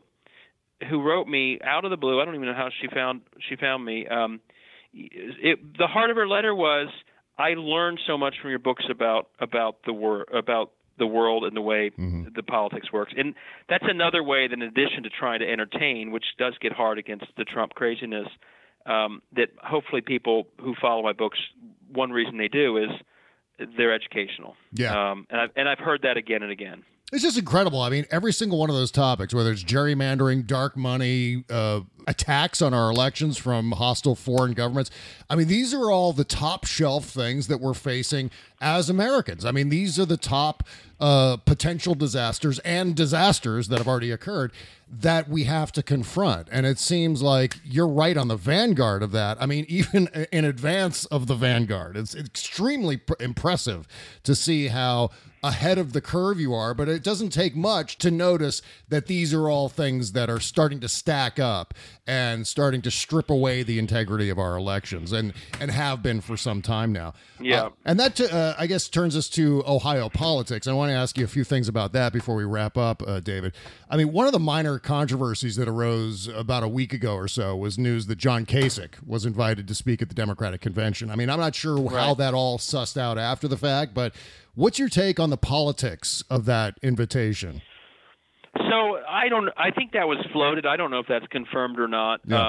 wrote me out of the blue. I don't even know how she found me. The heart of her letter was, I learned so much from your books about the war, about the world and the way the politics works. And that's another way that, in addition to trying to entertain, which does get hard against the Trump craziness, that hopefully people who follow my books, one reason they do is they're educational. Yeah. And I've heard that again and again. It's just incredible. I mean, every single one of those topics, whether it's gerrymandering, dark money, attacks on our elections from hostile foreign governments, I mean, these are all the top shelf things that we're facing as Americans. I mean, these are the top potential disasters and disasters that have already occurred that we have to confront. And it seems like you're right on the vanguard of that. I mean, even in advance of the vanguard, it's extremely impressive to see how ahead of the curve you are, but it doesn't take much to notice that these are all things that are starting to stack up and starting to strip away the integrity of our elections and have been for some time now. Yeah. And that, I guess, turns us to Ohio politics. I want to ask you a few things about that before we wrap up, David. I mean, one of the minor controversies that arose about a week ago or so was news that John Kasich was invited to speak at the Democratic Convention. I mean, I'm not sure how that all sussed out after the fact, but what's your take on the politics of that invitation? So I think that was floated. I don't know if that's confirmed or not. Yeah.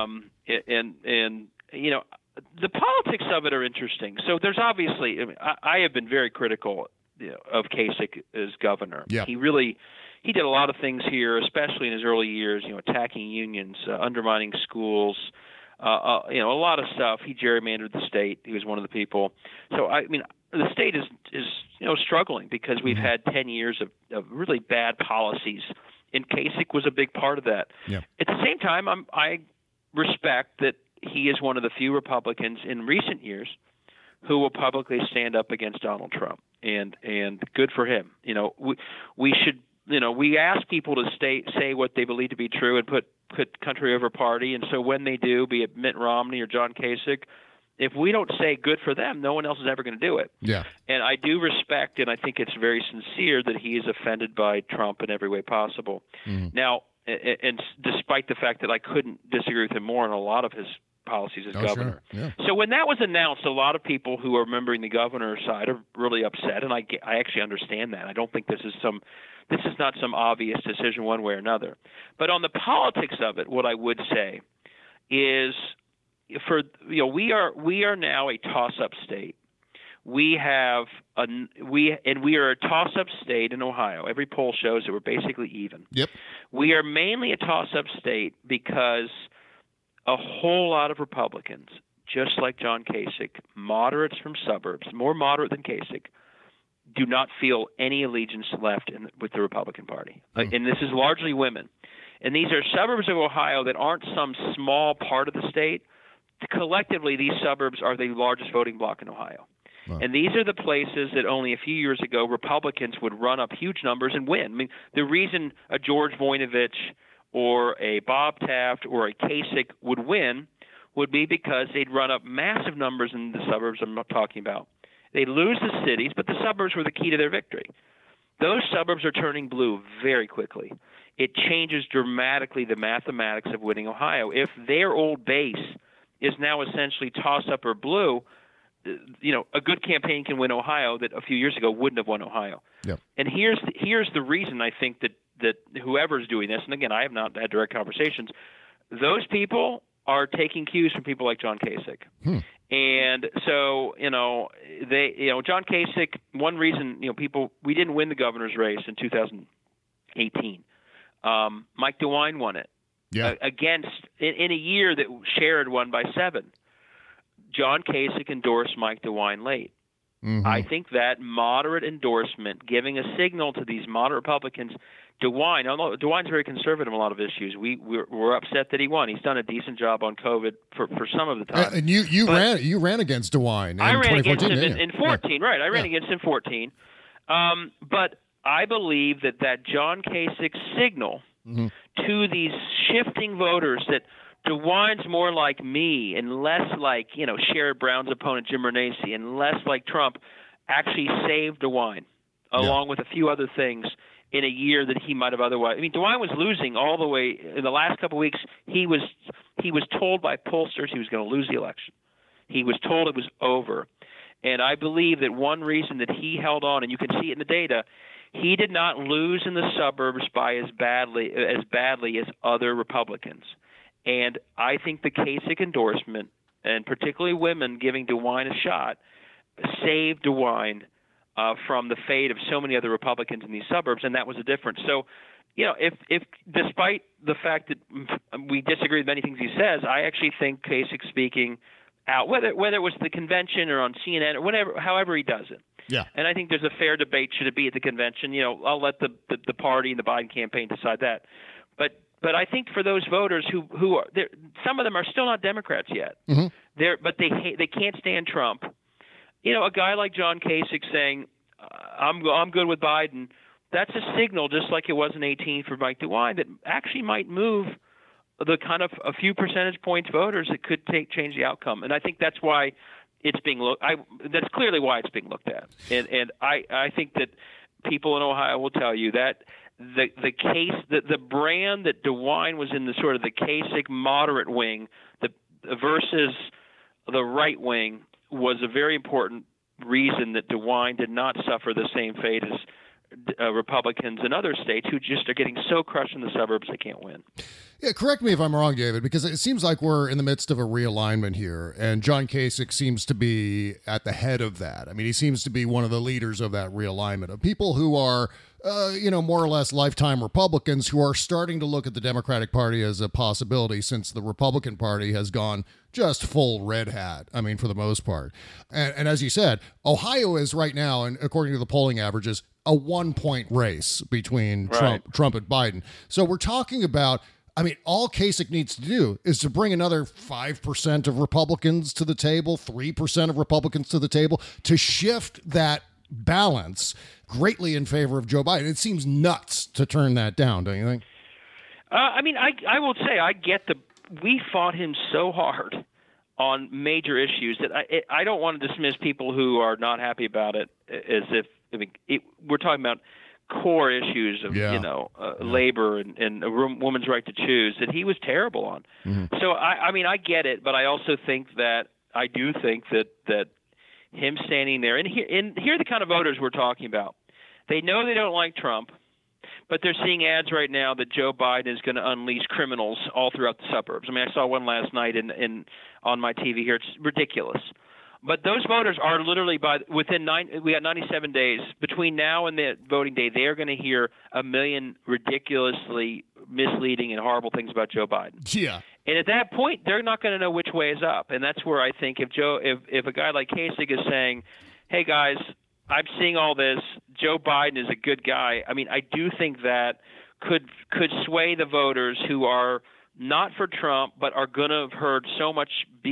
And you know, the politics of it are interesting. So there's obviously, I have been very critical of Kasich as governor. Yeah. He did a lot of things here, especially in his early years, attacking unions, undermining schools, a lot of stuff. He gerrymandered the state. He was one of the people. So, I mean, the state is struggling because we've had 10 years of really bad policies, and Kasich was a big part of that. Yeah. At the same time, I respect that he is one of the few Republicans in recent years who will publicly stand up against Donald Trump, and good for him. We should, we ask people to say what they believe to be true and put country over party. And so when they do, be it Mitt Romney or John Kasich, if we don't say good for them, no one else is ever going to do it. Yeah. And I do respect, and I think it's very sincere that he is offended by Trump in every way possible. Now, and despite the fact that I couldn't disagree with him more on a lot of his policies as governor. Sure. Yeah. So when that was announced, a lot of people who are remembering the governor's side are really upset, and I actually understand that. I don't think this is not some obvious decision one way or another. But on the politics of it, what I would say is, we are now a toss-up state. We are a toss-up state in Ohio. Every poll shows that we're basically even. Yep. We are mainly a toss-up state because a whole lot of Republicans, just like John Kasich, moderates from suburbs, more moderate than Kasich, do not feel any allegiance left with the Republican Party. And this is largely women. And these are suburbs of Ohio that aren't some small part of the state. Collectively, these suburbs are the largest voting bloc in Ohio. Wow. And these are the places that only a few years ago Republicans would run up huge numbers and win. I mean, the reason a George Voinovich or a Bob Taft or a Kasich would win would be because they'd run up massive numbers in the suburbs I'm not talking about. They'd lose the cities, but the suburbs were the key to their victory. Those suburbs are turning blue very quickly. It changes dramatically the mathematics of winning Ohio. If their old base is now essentially toss-up or blue, a good campaign can win Ohio that a few years ago wouldn't have won Ohio. Yep. And here's the reason I think that whoever's doing this, and again, I have not had direct conversations, those people are taking cues from people like John Kasich. And so, John Kasich, one reason, we didn't win the governor's race in 2018. Mike DeWine won it. Yeah. In a year that Sherrod won by 7. John Kasich endorsed Mike DeWine late. I think that moderate endorsement, giving a signal to these moderate Republicans, although DeWine's very conservative on a lot of issues, we're upset that he won. He's done a decent job on COVID for some of the time. And you ran against DeWine in 2014. I ran against him in 14, yeah. right. I ran against him in 14. But I believe that John Kasich signal to these shifting voters that DeWine's more like me and less like, Sherrod Brown's opponent, Jim Renacci, and less like Trump, actually saved DeWine, along with a few other things in a year that he might have otherwise. I mean, DeWine was losing all the way. In the last couple of weeks, he was told by pollsters he was going to lose the election. He was told it was over. And I believe that one reason that he held on, and you can see it in the data, He did not lose in the suburbs by as badly as other Republicans. And I think the Kasich endorsement, and particularly women giving DeWine a shot, saved DeWine from the fate of so many other Republicans in these suburbs, and that was a difference. So, if despite the fact that we disagree with many things he says, I actually think Kasich speaking out, whether it was the convention or on CNN or whatever, however he does it. Yeah. And I think there's a fair debate. Should it be at the convention? I'll let the party and the Biden campaign decide that. But I think for those voters who are there, some of them are still not Democrats yet. Mm-hmm. But they can't stand Trump. A guy like John Kasich saying, I'm good with Biden, that's a signal, just like it was in 2018 for Mike DeWine, that actually might move the kind of a few percentage points voters that could change the outcome. And I think that's why it's being that's clearly why it's being looked at. And I think that people in Ohio will tell you that the case, the brand that DeWine was in the sort of the Kasich moderate wing, versus the right wing, was a very important reason that DeWine did not suffer the same fate as Republicans in other states who just are getting so crushed in the suburbs they can't win. Yeah, correct me if I'm wrong, David, because it seems like we're in the midst of a realignment here, and John Kasich seems to be at the head of that. I mean, he seems to be one of the leaders of that realignment, of people who are, more or less lifetime Republicans who are starting to look at the Democratic Party as a possibility, since the Republican Party has gone just full red hat, I mean, for the most part. And as you said, Ohio is right now, and according to the polling averages, a 1-point race between Trump and Biden. So we're talking about, I mean, all Kasich needs to do is to bring another 5% of Republicans to the table, 3% of Republicans to the table, to shift that balance greatly in favor of Joe Biden. It seems nuts to turn that down, don't you think? I will say I get we fought him so hard on major issues that I don't want to dismiss people who are not happy about it as if we're talking about core issues of labor and a woman's right to choose that he was terrible on. Mm-hmm. So I get it, but I also think that that him standing there and here are the kind of voters we're talking about. They know they don't like Trump, but they're seeing ads right now that Joe Biden is going to unleash criminals all throughout the suburbs. I mean, I saw one last night on my TV here. It's ridiculous. But those voters are literally we got 97 days. Between now and the voting day, they are going to hear a million ridiculously misleading and horrible things about Joe Biden. Yeah. And at that point, they're not going to know which way is up. And that's where I think if a guy like Kasich is saying, hey, guys, I'm seeing all this, Joe Biden is a good guy, I mean, I do think that could sway the voters who are not for Trump but are going to have heard so much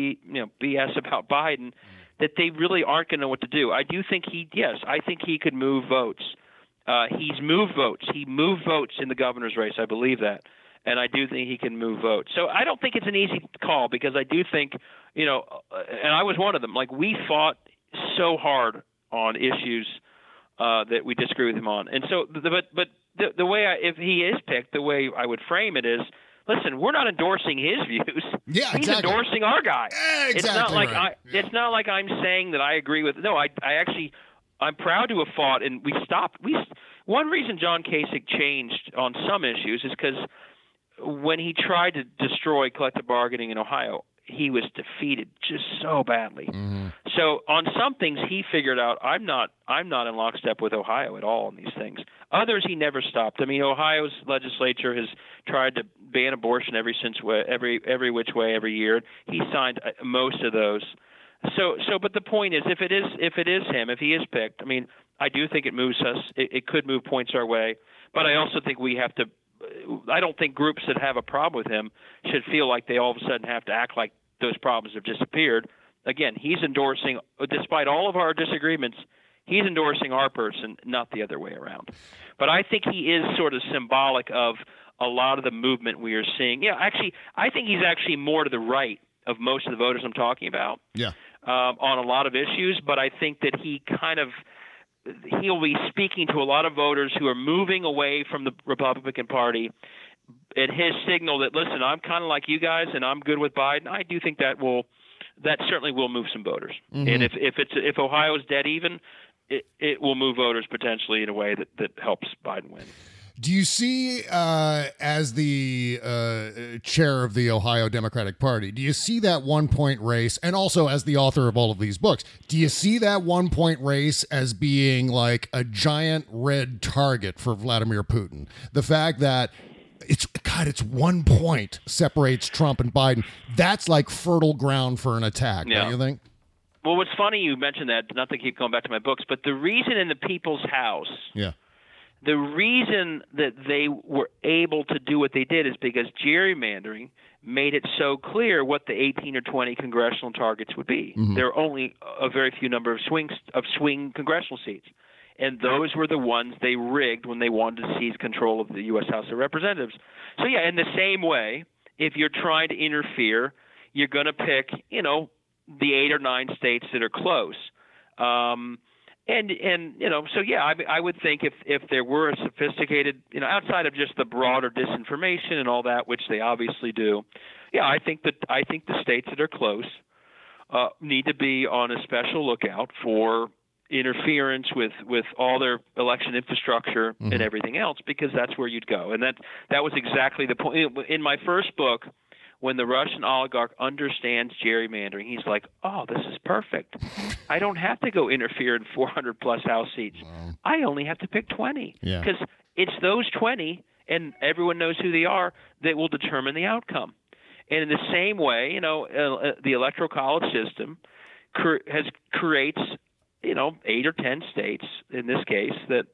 BS about Biden that they really aren't going to know what to do. I do think I think he could move votes. He's moved votes. He moved votes in the governor's race. I believe that. And I do think he can move votes. So I don't think it's an easy call because I do think, and I was one of them. Like, we fought so hard on issues that we disagree with him on. And so, but the way if he is picked, the way I would frame it is, listen, we're not endorsing his views. Yeah, He's endorsing our guy. Exactly. It's not like right. It's not like I'm saying that I agree with. No, I'm proud to have fought, and we stopped. One reason John Kasich changed on some issues is because when he tried to destroy collective bargaining in Ohio, he was defeated just so badly. Mm-hmm. So on some things, he figured out I'm not in lockstep with Ohio at all on these things. Others, he never stopped. I mean, Ohio's legislature has tried to ban abortion every which way every year. He signed most of those. So, but the point is, if it is him, if he is picked, I mean, I do think it moves us. It could move points our way, but I also think we have to. I don't think groups that have a problem with him should feel like they all of a sudden have to act like those problems have disappeared. Again, he's endorsing, despite all of our disagreements, he's endorsing our person, not the other way around. But I think he is sort of symbolic of a lot of the movement we are seeing. Yeah, actually, I think he's actually more to the right of most of the voters I'm talking about. Yeah. On a lot of issues, but I think that he'll be speaking to a lot of voters who are moving away from the Republican Party at his signal that, listen, I'm kind of like you guys and I'm good with Biden. I do think that certainly will move some voters. Mm-hmm. And if Ohio's dead even, it will move voters potentially in a way that helps Biden win. Do you see, as the chair of the Ohio Democratic Party, do you see that 1-point race, and also as the author of all of these books, do you see that 1-point race as being like a giant red target for Vladimir Putin? The fact that it's 1 point separates Trump and Biden. That's like fertile ground for an attack, don't you think? Well, what's funny, you mentioned that, not to keep going back to my books, but the reason in the People's House the reason that they were able to do what they did is because gerrymandering made it so clear what the 18 or 20 congressional targets would be. Mm-hmm. There are only a very few number of swing congressional seats, and those were the ones they rigged when they wanted to seize control of the U.S. House of Representatives. So, yeah, in the same way, if you're trying to interfere, you're going to pick, the 8 or 9 states that are close. I would think if there were a sophisticated, outside of just the broader disinformation and all that, which they obviously do, I think the states that are close need to be on a special lookout for interference with all their election infrastructure and everything else, because that's where you'd go. And that was exactly the point. In my first book, when the Russian oligarch understands gerrymandering, he's like, oh, this is perfect. I don't have to go interfere in 400-plus House seats. I only have to pick 20. Because it's those 20, and everyone knows who they are, that will determine the outcome. And in the same way, the Electoral College system creates, 8 or 10 states, in this case, that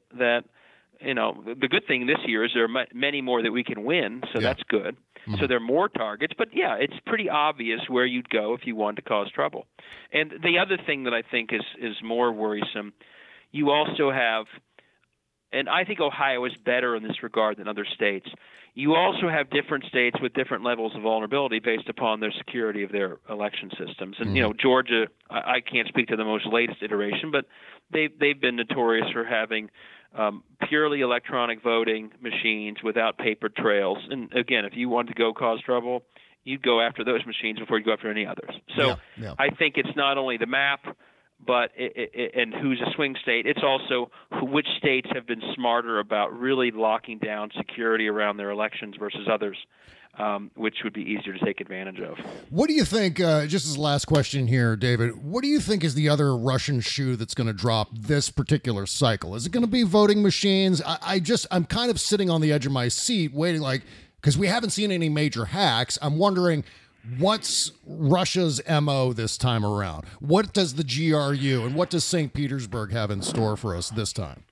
the good thing this year is there are many more that we can win, so that's good. Mm-hmm. So there are more targets. But, it's pretty obvious where you'd go if you wanted to cause trouble. And the other thing that I think is more worrisome, you also have – and I think Ohio is better in this regard than other states. You also have different states with different levels of vulnerability based upon their security of their election systems. And, Georgia, I can't speak to the most latest iteration, but they've been notorious for having – purely electronic voting machines without paper trails. And again, if you want to go cause trouble, you'd go after those machines before you go after any others. So I think it's not only the map, but and who's a swing state. It's also which states have been smarter about really locking down security around their elections versus others, which would be easier to take advantage of. What do you think, just as the last question here, David, what do you think is the other Russian shoe that's going to drop this particular cycle? Is it going to be voting machines? I'm kind of sitting on the edge of my seat waiting, because we haven't seen any major hacks. I'm wondering, what's Russia's MO this time around? What does the GRU and what does St. Petersburg have in store for us this time?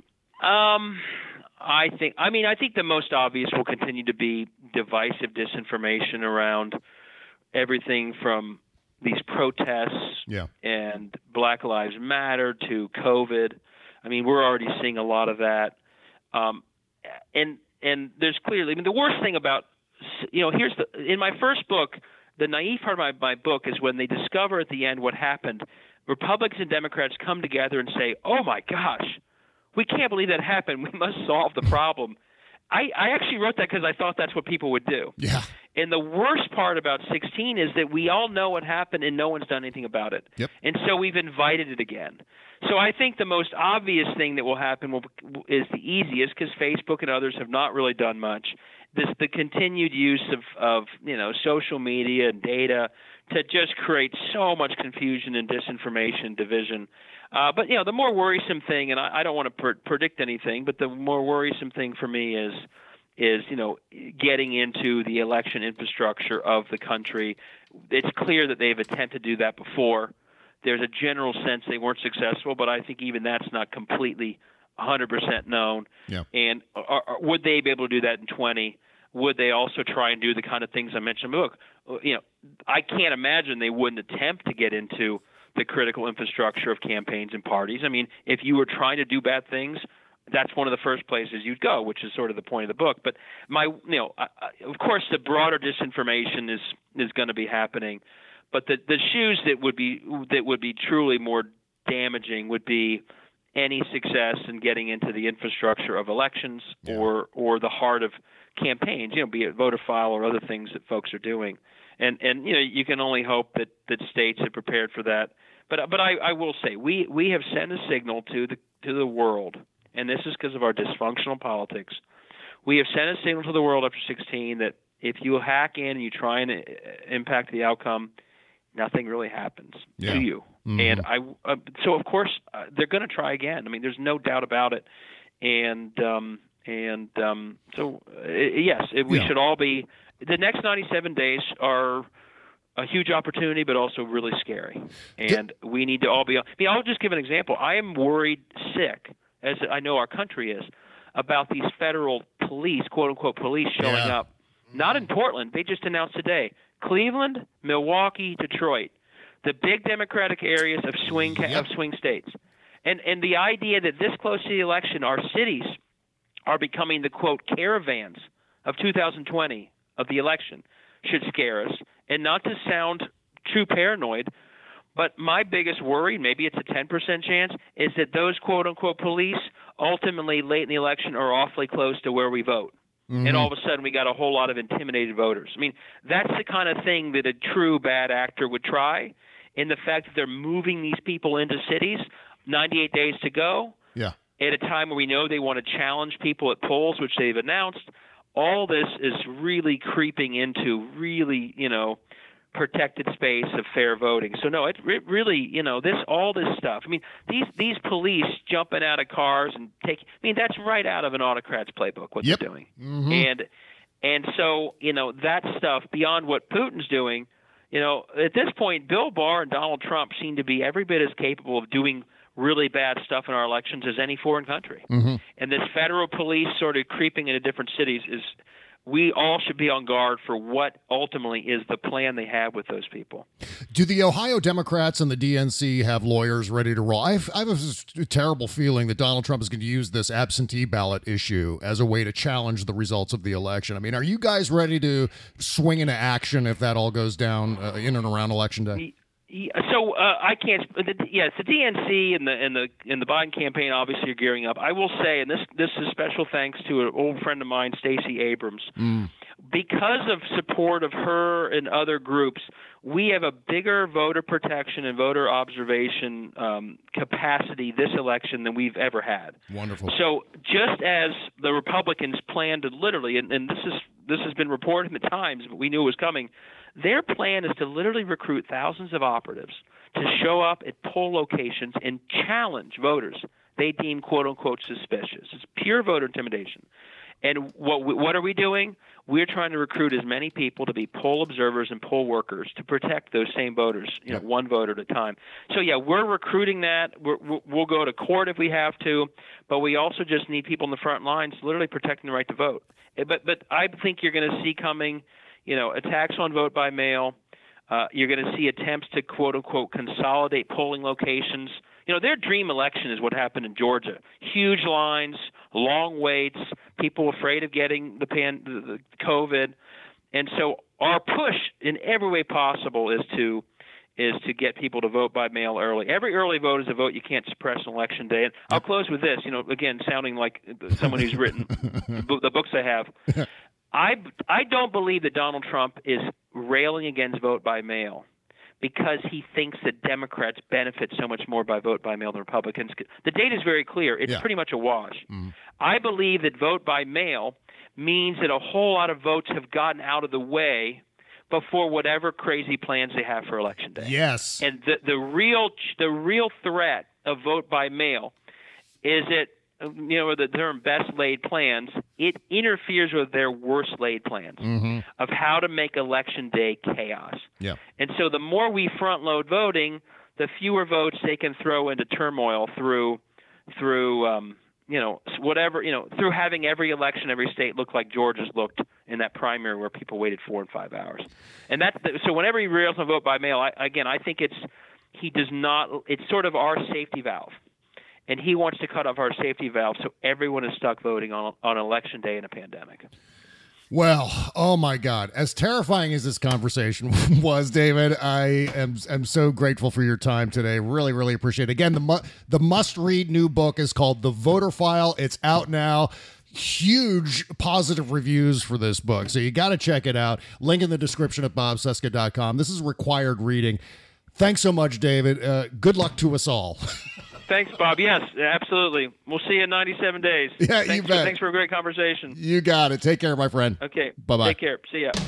I think the most obvious will continue to be divisive disinformation around everything from these protests and Black Lives Matter to COVID. We're already seeing a lot of that. And there's clearly, the worst thing about, in my first book, the naive part of my book is when they discover at the end what happened, Republicans and Democrats come together and say, oh my gosh, we can't believe that happened. We must solve the problem. I actually wrote that because I thought that's what people would do. Yeah. And the worst part about 16 is that we all know what happened and no one's done anything about it. Yep. And so we've invited it again. So I think the most obvious thing that will happen is the easiest, because Facebook and others have not really done much. The continued use of social media and data to just create so much confusion and disinformation, division. But the more worrisome thing, and I don't want to predict anything, but the more worrisome thing for me is getting into the election infrastructure of the country. It's clear that they've attempted to do that before. There's a general sense they weren't successful, but I think even that's not completely 100% known. Yeah. And would they be able to do that in 20? Would they also try and do the kind of things I mentioned in the book? I can't imagine they wouldn't attempt to get into the critical infrastructure of campaigns and parties. If you were trying to do bad things, that's one of the first places you'd go, which is sort of the point of the book. But of course, the broader disinformation is going to be happening. But the shoes that would be truly more damaging would be any success in getting into the infrastructure of elections or the heart of campaigns, be it voter file or other things that folks are doing. And you can only hope that states are prepared for that. But I will say we have sent a signal to to the world, and this is because of our dysfunctional politics, we have sent a signal to the world after 16 that if you hack in and you try and impact the outcome, nothing really happens to you. And so of course they're going to try again. I mean, there's no doubt about it. And we should all be. The next 97 days are a huge opportunity, but also really scary. And we need to all be. I mean, I'll just give an example. I am worried sick, as I know our country is, about these federal police, quote unquote police, showing up. Not in Portland. They just announced today. Cleveland, Milwaukee, Detroit, the big Democratic areas of swing states. And the idea that this close to the election, our cities are becoming the, quote, caravans of 2020 of the election should scare us. And not to sound too paranoid, but my biggest worry, maybe it's a 10% chance, is that those, quote unquote, police ultimately late in the election are awfully close to where we vote. And all of a sudden we got a whole lot of intimidated voters. I mean, that's the kind of thing that a true bad actor would try. In the fact that they're moving these people into cities, 98 days to go, at a time where we know they want to challenge people at polls, which they've announced. All this is really creeping into really, protected space of fair voting. So no, it really, all this stuff. I mean, these police jumping out of cars and that's right out of an autocrat's playbook, what they're doing. And so, that stuff beyond what Putin's doing, at this point, Bill Barr and Donald Trump seem to be every bit as capable of doing really bad stuff in our elections as any foreign country. And this federal police sort of creeping into different cities we all should be on guard for what ultimately is the plan they have with those people. Do the Ohio Democrats and the DNC have lawyers ready to roll? I have a terrible feeling that Donald Trump is going to use this absentee ballot issue as a way to challenge the results of the election. I mean, are you guys ready to swing into action if that all goes down in and around Election Day? So I can't. It's the DNC and the Biden campaign obviously are gearing up. I will say, and this is special thanks to an old friend of mine, Stacey Abrams, because of support of her and other groups. We have a bigger voter protection and voter observation capacity this election than we've ever had. Wonderful. So just as the Republicans planned to literally, and this has been reported in the Times, but we knew it was coming. Their plan is to literally recruit thousands of operatives to show up at poll locations and challenge voters they deem quote-unquote suspicious. It's pure voter intimidation. And what are we doing? We're trying to recruit as many people to be poll observers and poll workers to protect those same voters, one voter at a time. So, we're recruiting that. We'll go to court if we have to, but we also just need people in the front lines literally protecting the right to vote. But I think you're going to see coming – attacks on vote by mail. You're going to see attempts to, quote unquote, consolidate polling locations. Their dream election is what happened in Georgia. Huge lines, long waits, people afraid of getting the COVID. And so our push in every way possible is to get people to vote by mail early. Every early vote is a vote you can't suppress on Election Day. And I'll close with this, again, sounding like someone who's written the books I have. I don't believe that Donald Trump is railing against vote by mail because he thinks that Democrats benefit so much more by vote by mail than Republicans. The data is very clear. It's pretty much a wash. I believe that vote by mail means that a whole lot of votes have gotten out of the way before whatever crazy plans they have for Election Day. Yes. And the real threat of vote by mail is that the term best laid plans, it interferes with their worst laid plans of how to make Election Day chaos. Yeah. And so the more we front load voting, the fewer votes they can throw into turmoil through having every election, every state look like Georgia's looked in that primary where people waited 4 and 5 hours. And so whenever he rails on vote by mail, I think it's sort of our safety valve. And he wants to cut off our safety valve so everyone is stuck voting on Election Day in a pandemic. Well, oh my God. As terrifying as this conversation was, David, I am so grateful for your time today. Really, really appreciate it. Again, the must-read new book is called The Voter File. It's out now. Huge positive reviews for this book. So you got to check it out. Link in the description at bobcesca.com. This is required reading. Thanks so much, David. Good luck to us all. Thanks, Bob. Yes, absolutely. We'll see you in 97 days. Yeah, thanks you bet. Thanks for a great conversation. You got it. Take care, my friend. Okay. Bye-bye. Take care. See ya.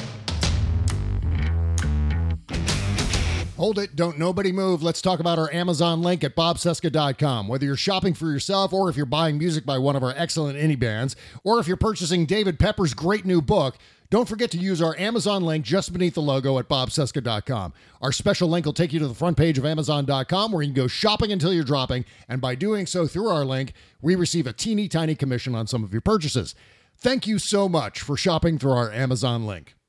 Hold it. Don't nobody move. Let's talk about our Amazon link at bobcesca.com. Whether you're shopping for yourself or if you're buying music by one of our excellent indie bands, or if you're purchasing David Pepper's great new book, don't forget to use our Amazon link just beneath the logo at bobcesca.com. Our special link will take you to the front page of amazon.com where you can go shopping until you're dropping, and by doing so through our link, we receive a teeny tiny commission on some of your purchases. Thank you so much for shopping through our Amazon link.